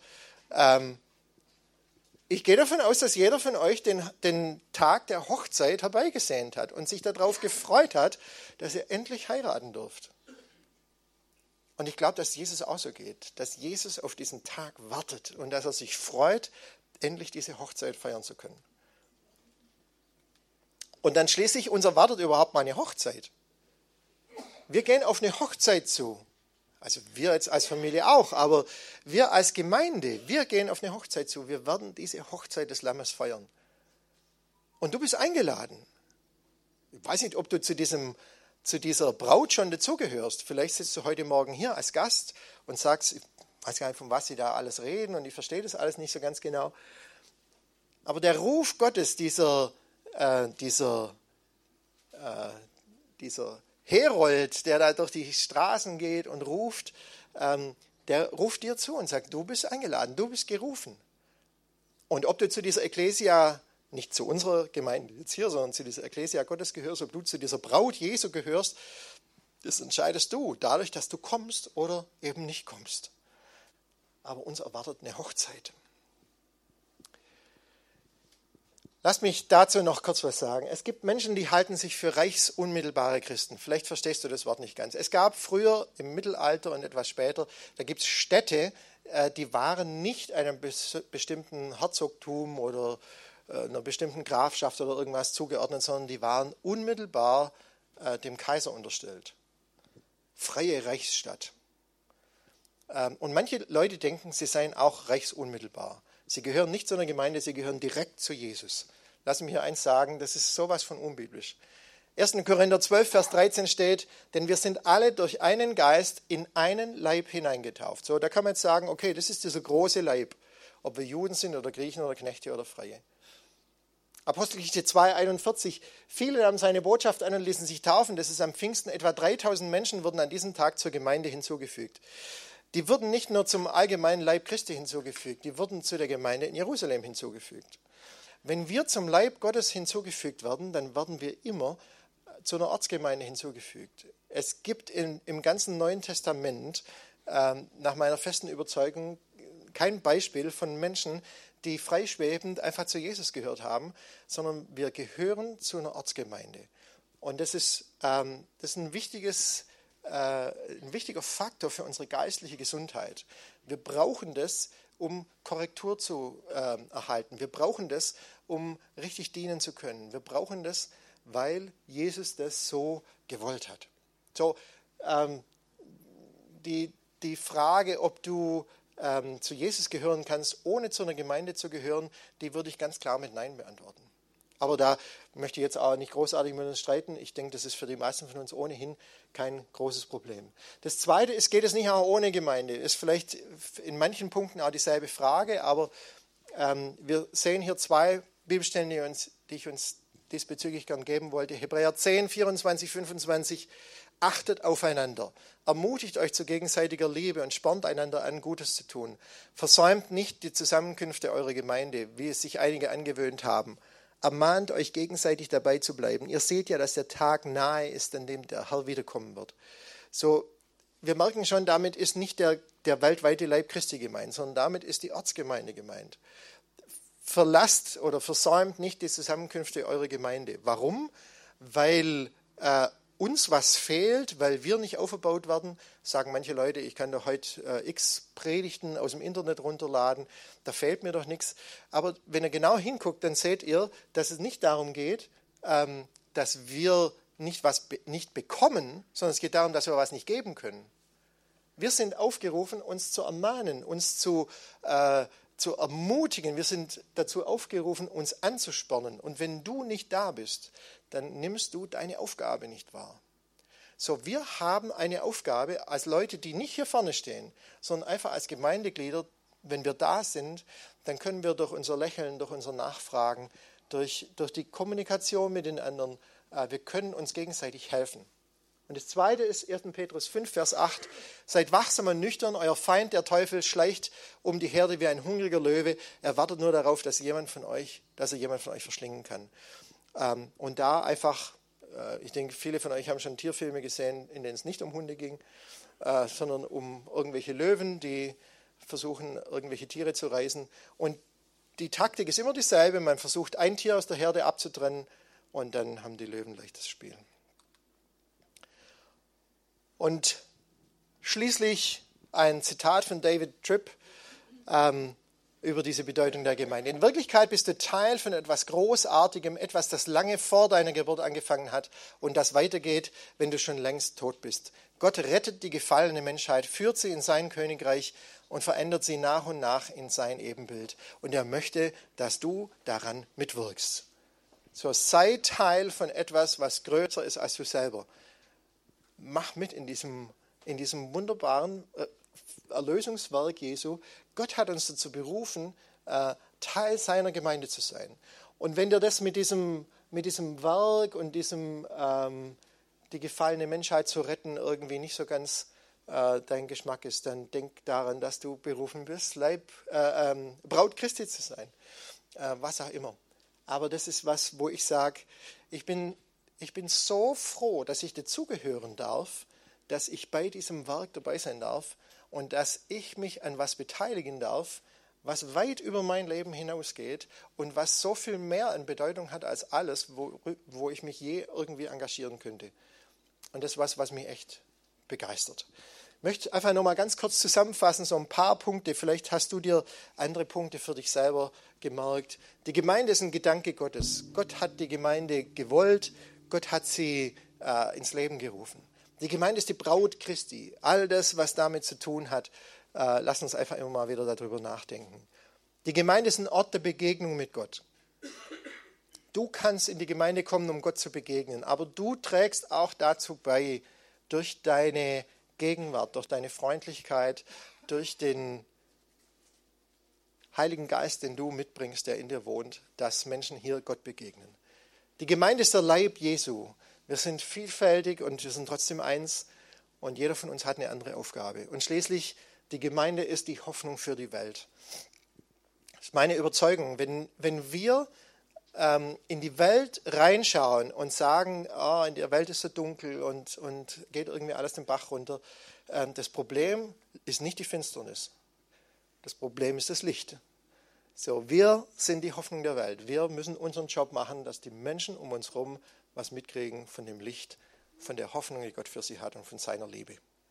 ich gehe davon aus, dass jeder von euch den Tag der Hochzeit herbeigesehnt hat und sich darauf gefreut hat, dass ihr endlich heiraten dürft. Und ich glaube, dass Jesus auch so geht, dass Jesus auf diesen Tag wartet und dass er sich freut, endlich diese Hochzeit feiern zu können. Und dann schließlich uns erwartet überhaupt mal eine Hochzeit. Wir gehen auf eine Hochzeit zu. Also wir jetzt als Familie auch, aber wir als Gemeinde, wir gehen auf eine Hochzeit zu. Wir werden diese Hochzeit des Lammes feiern. Und du bist eingeladen. Ich weiß nicht, ob du zu dieser Braut schon dazugehörst. Vielleicht sitzt du heute Morgen hier als Gast und sagst, ich weiß gar nicht, von was sie da alles reden und ich verstehe das alles nicht so ganz genau. Aber der Ruf Gottes, dieser Herold, der da durch die Straßen geht und ruft, der ruft dir zu und sagt, du bist eingeladen, du bist gerufen. Und ob du zu dieser Ekklesia, nicht zu unserer Gemeinde jetzt hier, sondern zu dieser Ekklesia Gottes gehörst, ob du zu dieser Braut Jesu gehörst, das entscheidest du, dadurch, dass du kommst oder eben nicht kommst. Aber uns erwartet eine Hochzeit. Lass mich dazu noch kurz was sagen. Es gibt Menschen, die halten sich für reichsunmittelbare Christen. Vielleicht verstehst du das Wort nicht ganz. Es gab früher im Mittelalter und etwas später, da gibt es Städte, die waren nicht einem bestimmten Herzogtum oder einer bestimmten Grafschaft oder irgendwas zugeordnet, sondern die waren unmittelbar dem Kaiser unterstellt. Freie Reichsstadt. Und manche Leute denken, sie seien auch reichsunmittelbar. Sie gehören nicht zu einer Gemeinde, sie gehören direkt zu Jesus. Lass mich hier eins sagen, das ist sowas von unbiblisch. 1. Korinther 12, Vers 13 steht, denn wir sind alle durch einen Geist in einen Leib hineingetauft. So, da kann man jetzt sagen, okay, das ist dieser große Leib, ob wir Juden sind oder Griechen oder Knechte oder Freie. Apostelgeschichte 2, 41, viele nahmen seine Botschaft an und ließen sich taufen. Das ist am Pfingsten, etwa 3000 Menschen wurden an diesem Tag zur Gemeinde hinzugefügt. Die wurden nicht nur zum allgemeinen Leib Christi hinzugefügt, die wurden zu der Gemeinde in Jerusalem hinzugefügt. Wenn wir zum Leib Gottes hinzugefügt werden, dann werden wir immer zu einer Ortsgemeinde hinzugefügt. Es gibt im ganzen Neuen Testament nach meiner festen Überzeugung kein Beispiel von Menschen, die freischwebend einfach zu Jesus gehört haben, sondern wir gehören zu einer Ortsgemeinde. Und das ist ein wichtiger Faktor für unsere geistliche Gesundheit. Wir brauchen das, um Korrektur zu erhalten. Wir brauchen das, um richtig dienen zu können. Wir brauchen das, weil Jesus das so gewollt hat. So, die Frage, ob du zu Jesus gehören kannst, ohne zu einer Gemeinde zu gehören, die würde ich ganz klar mit Nein beantworten. Aber da möchte ich jetzt auch nicht großartig mit uns streiten. Ich denke, das ist für die meisten von uns ohnehin kein großes Problem. Das Zweite ist, geht es nicht auch ohne Gemeinde? Ist vielleicht in manchen Punkten auch dieselbe Frage, aber wir sehen hier zwei Bibelstellen, die ich uns diesbezüglich gern geben wollte. Hebräer 10, 24, 25. Achtet aufeinander, ermutigt euch zu gegenseitiger Liebe und spornt einander an, Gutes zu tun. Versäumt nicht die Zusammenkünfte eurer Gemeinde, wie es sich einige angewöhnt haben. Ermahnt euch gegenseitig dabei zu bleiben. Ihr seht ja, dass der Tag nahe ist, an dem der Herr wiederkommen wird. So, wir merken schon, damit ist nicht der weltweite Leib Christi gemeint, sondern damit ist die Ortsgemeinde gemeint. Verlasst oder versäumt nicht die Zusammenkünfte eurer Gemeinde. Warum? Weil uns was fehlt, weil wir nicht aufgebaut werden, sagen manche Leute, ich kann doch heute x Predigten aus dem Internet runterladen, da fehlt mir doch nichts. Aber wenn ihr genau hinguckt, dann seht ihr, dass es nicht darum geht, dass wir nicht bekommen, sondern es geht darum, dass wir was nicht geben können. Wir sind aufgerufen, uns zu ermahnen, uns zu ermutigen. Wir sind dazu aufgerufen, uns anzuspornen. Und wenn du nicht da bist, dann nimmst du deine Aufgabe nicht wahr. So, wir haben eine Aufgabe als Leute, die nicht hier vorne stehen, sondern einfach als Gemeindeglieder. Wenn wir da sind, dann können wir durch unser Lächeln, durch unser Nachfragen, durch die Kommunikation mit den anderen, wir können uns gegenseitig helfen. Und das Zweite ist 1. Petrus 5, Vers 8. Seid wachsam und nüchtern, euer Feind, der Teufel, schleicht um die Herde wie ein hungriger Löwe. Er wartet nur darauf, dass er jemand von euch verschlingen kann. Und da einfach, ich denke, viele von euch haben schon Tierfilme gesehen, in denen es nicht um Hunde ging, sondern um irgendwelche Löwen, die versuchen, irgendwelche Tiere zu reißen. Und die Taktik ist immer dieselbe. Man versucht, ein Tier aus der Herde abzutrennen und dann haben die Löwen leichtes Spiel. Und schließlich ein Zitat von David Tripp über diese Bedeutung der Gemeinde. In Wirklichkeit bist du Teil von etwas Großartigem, etwas, das lange vor deiner Geburt angefangen hat und das weitergeht, wenn du schon längst tot bist. Gott rettet die gefallene Menschheit, führt sie in sein Königreich und verändert sie nach und nach in sein Ebenbild. Und er möchte, dass du daran mitwirkst. So, sei Teil von etwas, was größer ist als du selber. Mach mit in diesem wunderbaren Erlösungswerk Jesu. Gott hat uns dazu berufen, Teil seiner Gemeinde zu sein. Und wenn dir das mit diesem Werk und die gefallene Menschheit zu retten irgendwie nicht so ganz dein Geschmack ist, dann denk daran, dass du berufen bist, Braut Christi zu sein. Was auch immer. Aber das ist was, wo ich sage, ich bin so froh, dass ich dazugehören darf, dass ich bei diesem Werk dabei sein darf und dass ich mich an was beteiligen darf, was weit über mein Leben hinausgeht und was so viel mehr an Bedeutung hat als alles, wo ich mich je irgendwie engagieren könnte. Und das ist was mich echt begeistert. Ich möchte einfach noch mal ganz kurz zusammenfassen, so ein paar Punkte. Vielleicht hast du dir andere Punkte für dich selber gemerkt. Die Gemeinde ist ein Gedanke Gottes. Gott hat die Gemeinde gewollt. Gott hat sie ins Leben gerufen. Die Gemeinde ist die Braut Christi. All das, was damit zu tun hat, lass uns einfach immer mal wieder darüber nachdenken. Die Gemeinde ist ein Ort der Begegnung mit Gott. Du kannst in die Gemeinde kommen, um Gott zu begegnen, aber du trägst auch dazu bei, durch deine Gegenwart, durch deine Freundlichkeit, durch den Heiligen Geist, den du mitbringst, der in dir wohnt, dass Menschen hier Gott begegnen. Die Gemeinde ist der Leib Jesu. Wir sind vielfältig und wir sind trotzdem eins und jeder von uns hat eine andere Aufgabe. Und schließlich, die Gemeinde ist die Hoffnung für die Welt. Das ist meine Überzeugung. Wenn wir in die Welt reinschauen und sagen, oh, in der Welt ist so dunkel und geht irgendwie alles den Bach runter. Das Problem ist nicht die Finsternis. Das Problem ist das Licht. So, wir sind die Hoffnung der Welt. Wir müssen unseren Job machen, dass die Menschen um uns herum was mitkriegen von dem Licht, von der Hoffnung, die Gott für sie hat und von seiner Liebe.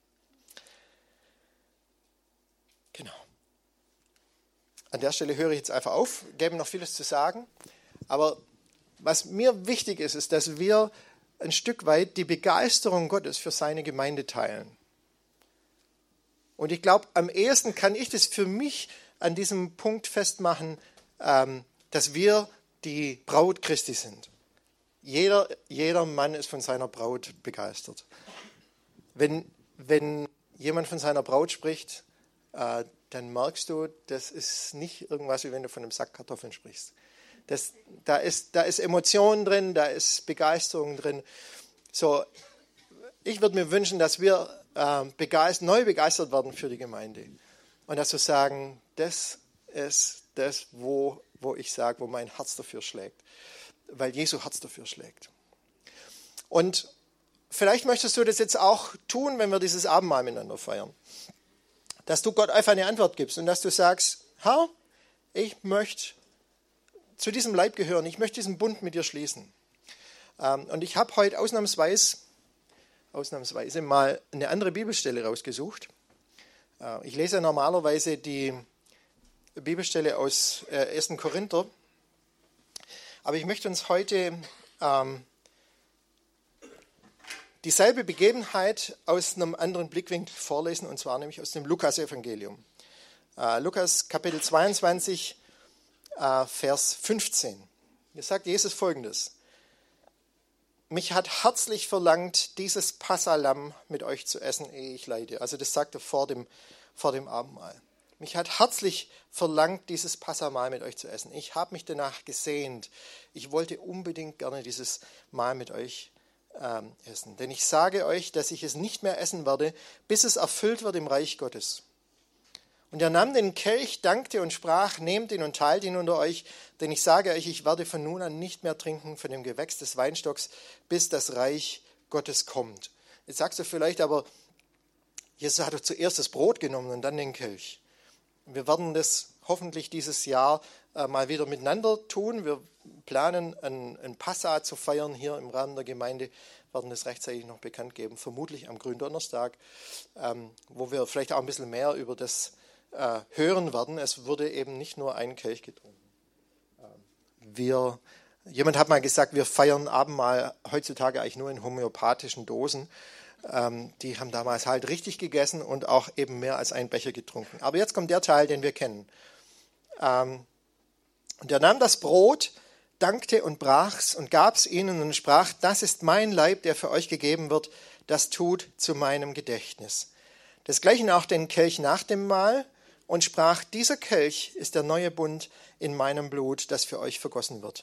Genau. An der Stelle höre ich jetzt einfach auf, gäbe noch vieles zu sagen. Aber was mir wichtig ist, ist, dass wir ein Stück weit die Begeisterung Gottes für seine Gemeinde teilen. Und ich glaube, am ehesten kann ich das für mich an diesem Punkt festmachen, dass wir die Braut Christi sind. Jeder Mann ist von seiner Braut begeistert. Wenn jemand von seiner Braut spricht, dann merkst du, das ist nicht irgendwas, wie wenn du von einem Sack Kartoffeln sprichst. Da ist Emotion drin, da ist Begeisterung drin. So, ich würde mir wünschen, dass wir neu begeistert werden für die Gemeinde. Und dass wir sagen, das ist das, wo ich sage, wo mein Herz dafür schlägt. Weil Jesu Herz dafür schlägt. Und vielleicht möchtest du das jetzt auch tun, wenn wir dieses Abendmahl miteinander feiern. Dass du Gott einfach eine Antwort gibst und dass du sagst, Herr, ich möchte zu diesem Leib gehören, ich möchte diesen Bund mit dir schließen. Und ich habe heute ausnahmsweise mal eine andere Bibelstelle rausgesucht. Ich lese normalerweise die Bibelstelle aus 1. Korinther, aber ich möchte uns heute dieselbe Begebenheit aus einem anderen Blickwinkel vorlesen, und zwar nämlich aus dem Lukas-Evangelium. Lukas Kapitel 22, Vers 15. Hier sagt Jesus Folgendes: Mich hat herzlich verlangt, dieses Passalamm mit euch zu essen, ehe ich leide. Also das sagt er vor dem Abendmahl. Mich hat herzlich verlangt, dieses Passamahl mit euch zu essen. Ich habe mich danach gesehnt. Ich wollte unbedingt gerne dieses Mahl mit euch essen. Denn ich sage euch, dass ich es nicht mehr essen werde, bis es erfüllt wird im Reich Gottes. Und er nahm den Kelch, dankte und sprach, nehmt ihn und teilt ihn unter euch, denn ich sage euch, ich werde von nun an nicht mehr trinken von dem Gewächs des Weinstocks, bis das Reich Gottes kommt. Jetzt sagst du vielleicht, aber Jesus hat doch zuerst das Brot genommen und dann den Kelch. Wir werden das hoffentlich dieses Jahr mal wieder miteinander tun. Wir planen, ein Passa zu feiern hier im Rahmen der Gemeinde, werden das rechtzeitig noch bekannt geben, vermutlich am Gründonnerstag, wo wir vielleicht auch ein bisschen mehr über das hören werden. Es wurde eben nicht nur ein Kelch getrunken. Jemand hat mal gesagt, wir feiern Abendmahl heutzutage eigentlich nur in homöopathischen Dosen. Die haben damals halt richtig gegessen und auch eben mehr als einen Becher getrunken. Aber jetzt kommt der Teil, den wir kennen. Und er nahm das Brot, dankte und brach's und gab's ihnen und sprach, das ist mein Leib, der für euch gegeben wird, das tut zu meinem Gedächtnis. Desgleichen auch den Kelch nach dem Mahl und sprach, dieser Kelch ist der neue Bund in meinem Blut, das für euch vergossen wird.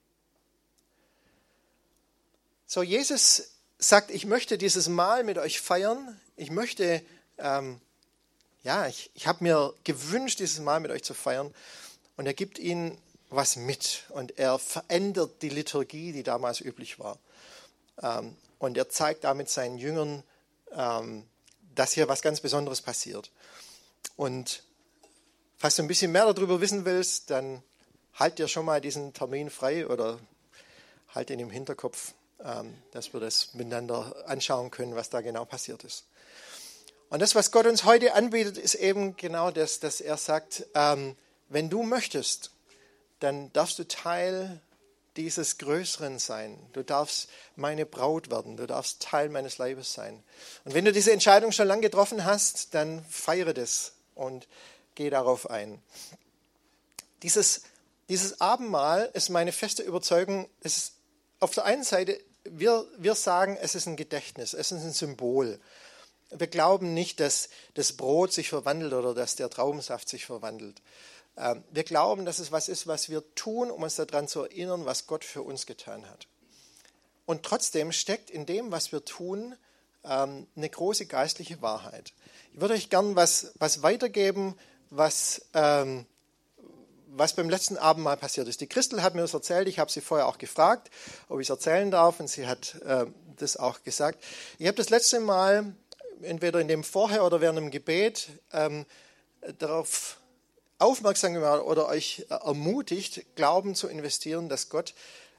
So, Jesus sagt, ich möchte dieses Mahl mit euch feiern. Ich möchte, ich habe mir gewünscht, dieses Mahl mit euch zu feiern. Und er gibt ihnen was mit. Und er verändert die Liturgie, die damals üblich war. Und er zeigt damit seinen Jüngern, dass hier was ganz Besonderes passiert. Und falls du ein bisschen mehr darüber wissen willst, dann halt dir schon mal diesen Termin frei oder halt ihn im Hinterkopf, dass wir das miteinander anschauen können, was da genau passiert ist. Und das, was Gott uns heute anbietet, ist eben genau das, dass er sagt, wenn du möchtest, dann darfst du Teil dieses Größeren sein. Du darfst meine Braut werden, du darfst Teil meines Leibes sein. Und wenn du diese Entscheidung schon lange getroffen hast, dann feiere das und geh darauf ein. Dieses Abendmahl ist meine feste Überzeugung, es ist auf der einen Seite, wir sagen, es ist ein Gedächtnis, es ist ein Symbol. Wir glauben nicht, dass das Brot sich verwandelt oder dass der Traubensaft sich verwandelt. Wir glauben, dass es was ist, was wir tun, um uns daran zu erinnern, was Gott für uns getan hat. Und trotzdem steckt in dem, was wir tun, eine große geistliche Wahrheit. Ich würde euch gern was weitergeben, was was beim letzten Abendmahl passiert ist. Die Christel hat mir das erzählt, ich habe sie vorher auch gefragt, ob ich es erzählen darf, und sie hat das auch gesagt. Ich habe das letzte Mal, entweder in dem Vorher oder während dem Gebet, darauf aufmerksam gemacht oder euch ermutigt, Glauben zu investieren, dass Gott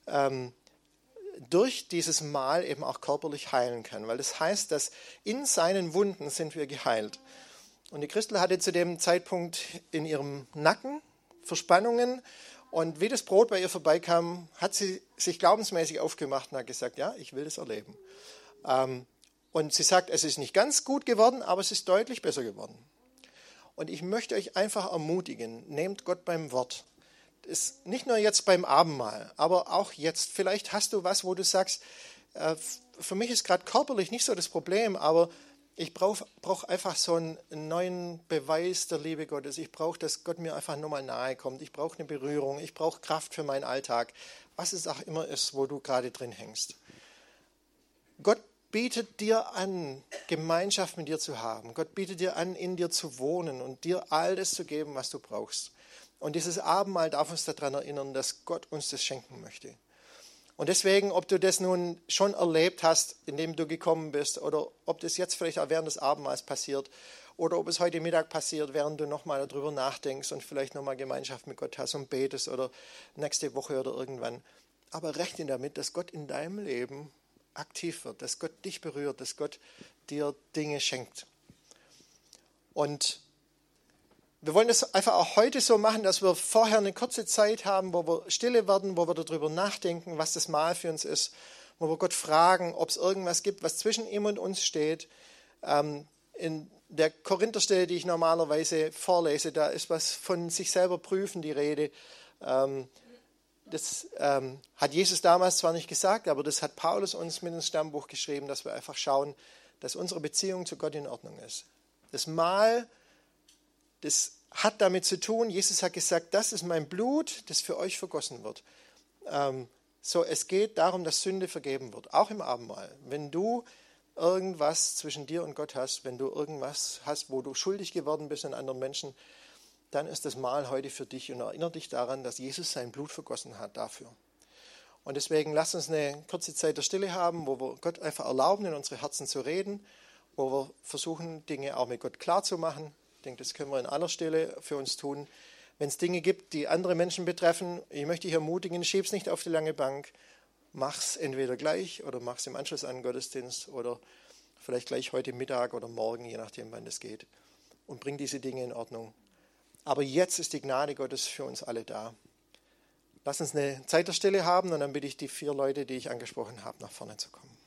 durch dieses Mahl eben auch körperlich heilen kann. Weil das heißt, dass in seinen Wunden sind wir geheilt. Und die Christel hatte zu dem Zeitpunkt in ihrem Nacken Verspannungen. Und wie das Brot bei ihr vorbeikam, hat sie sich glaubensmäßig aufgemacht und hat gesagt, ja, ich will das erleben. Und sie sagt, es ist nicht ganz gut geworden, aber es ist deutlich besser geworden. Und ich möchte euch einfach ermutigen, nehmt Gott beim Wort. Ist nicht nur jetzt beim Abendmahl, aber auch jetzt. Vielleicht hast du was, wo du sagst, für mich ist gerade körperlich nicht so das Problem, aber ich brauche einfach so einen neuen Beweis der Liebe Gottes. Ich brauche, dass Gott mir einfach nochmal nahe kommt. Ich brauche eine Berührung. Ich brauche Kraft für meinen Alltag. Was es auch immer ist, wo du gerade drin hängst. Gott bietet dir an, Gemeinschaft mit dir zu haben. Gott bietet dir an, in dir zu wohnen und dir all das zu geben, was du brauchst. Und dieses Abendmahl darf uns daran erinnern, dass Gott uns das schenken möchte. Und deswegen, ob du das nun schon erlebt hast, indem du gekommen bist, oder ob das jetzt vielleicht auch während des Abendmahls passiert, oder ob es heute Mittag passiert, während du nochmal darüber nachdenkst und vielleicht nochmal Gemeinschaft mit Gott hast und betest, oder nächste Woche oder irgendwann. Aber rechne damit, dass Gott in deinem Leben aktiv wird, dass Gott dich berührt, dass Gott dir Dinge schenkt. Und wir wollen das einfach auch heute so machen, dass wir vorher eine kurze Zeit haben, wo wir stille werden, wo wir darüber nachdenken, was das Mahl für uns ist, wo wir Gott fragen, ob es irgendwas gibt, was zwischen ihm und uns steht. In der Korintherstelle, die ich normalerweise vorlese, da ist was von sich selber prüfen die Rede. Das hat Jesus damals zwar nicht gesagt, aber das hat Paulus uns mit ins Stammbuch geschrieben, dass wir einfach schauen, dass unsere Beziehung zu Gott in Ordnung ist. Das Mahl, das hat damit zu tun, Jesus hat gesagt, das ist mein Blut, das für euch vergossen wird. Es geht darum, dass Sünde vergeben wird, auch im Abendmahl. Wenn du irgendwas zwischen dir und Gott hast, wenn du irgendwas hast, wo du schuldig geworden bist an anderen Menschen, dann ist das Mahl heute für dich und erinnere dich daran, dass Jesus sein Blut vergossen hat dafür. Und deswegen lasst uns eine kurze Zeit der Stille haben, wo wir Gott einfach erlauben, in unsere Herzen zu reden, wo wir versuchen, Dinge auch mit Gott klarzumachen. Ich denke, das können wir in aller Stille für uns tun. Wenn es Dinge gibt, die andere Menschen betreffen, ich möchte dich ermutigen, schieb's nicht auf die lange Bank. Mach's entweder gleich oder mach's im Anschluss an den Gottesdienst oder vielleicht gleich heute Mittag oder morgen, je nachdem, wann das geht. Und bring diese Dinge in Ordnung. Aber jetzt ist die Gnade Gottes für uns alle da. Lass uns eine Zeit der Stille haben und dann bitte ich die 4 Leute, die ich angesprochen habe, nach vorne zu kommen.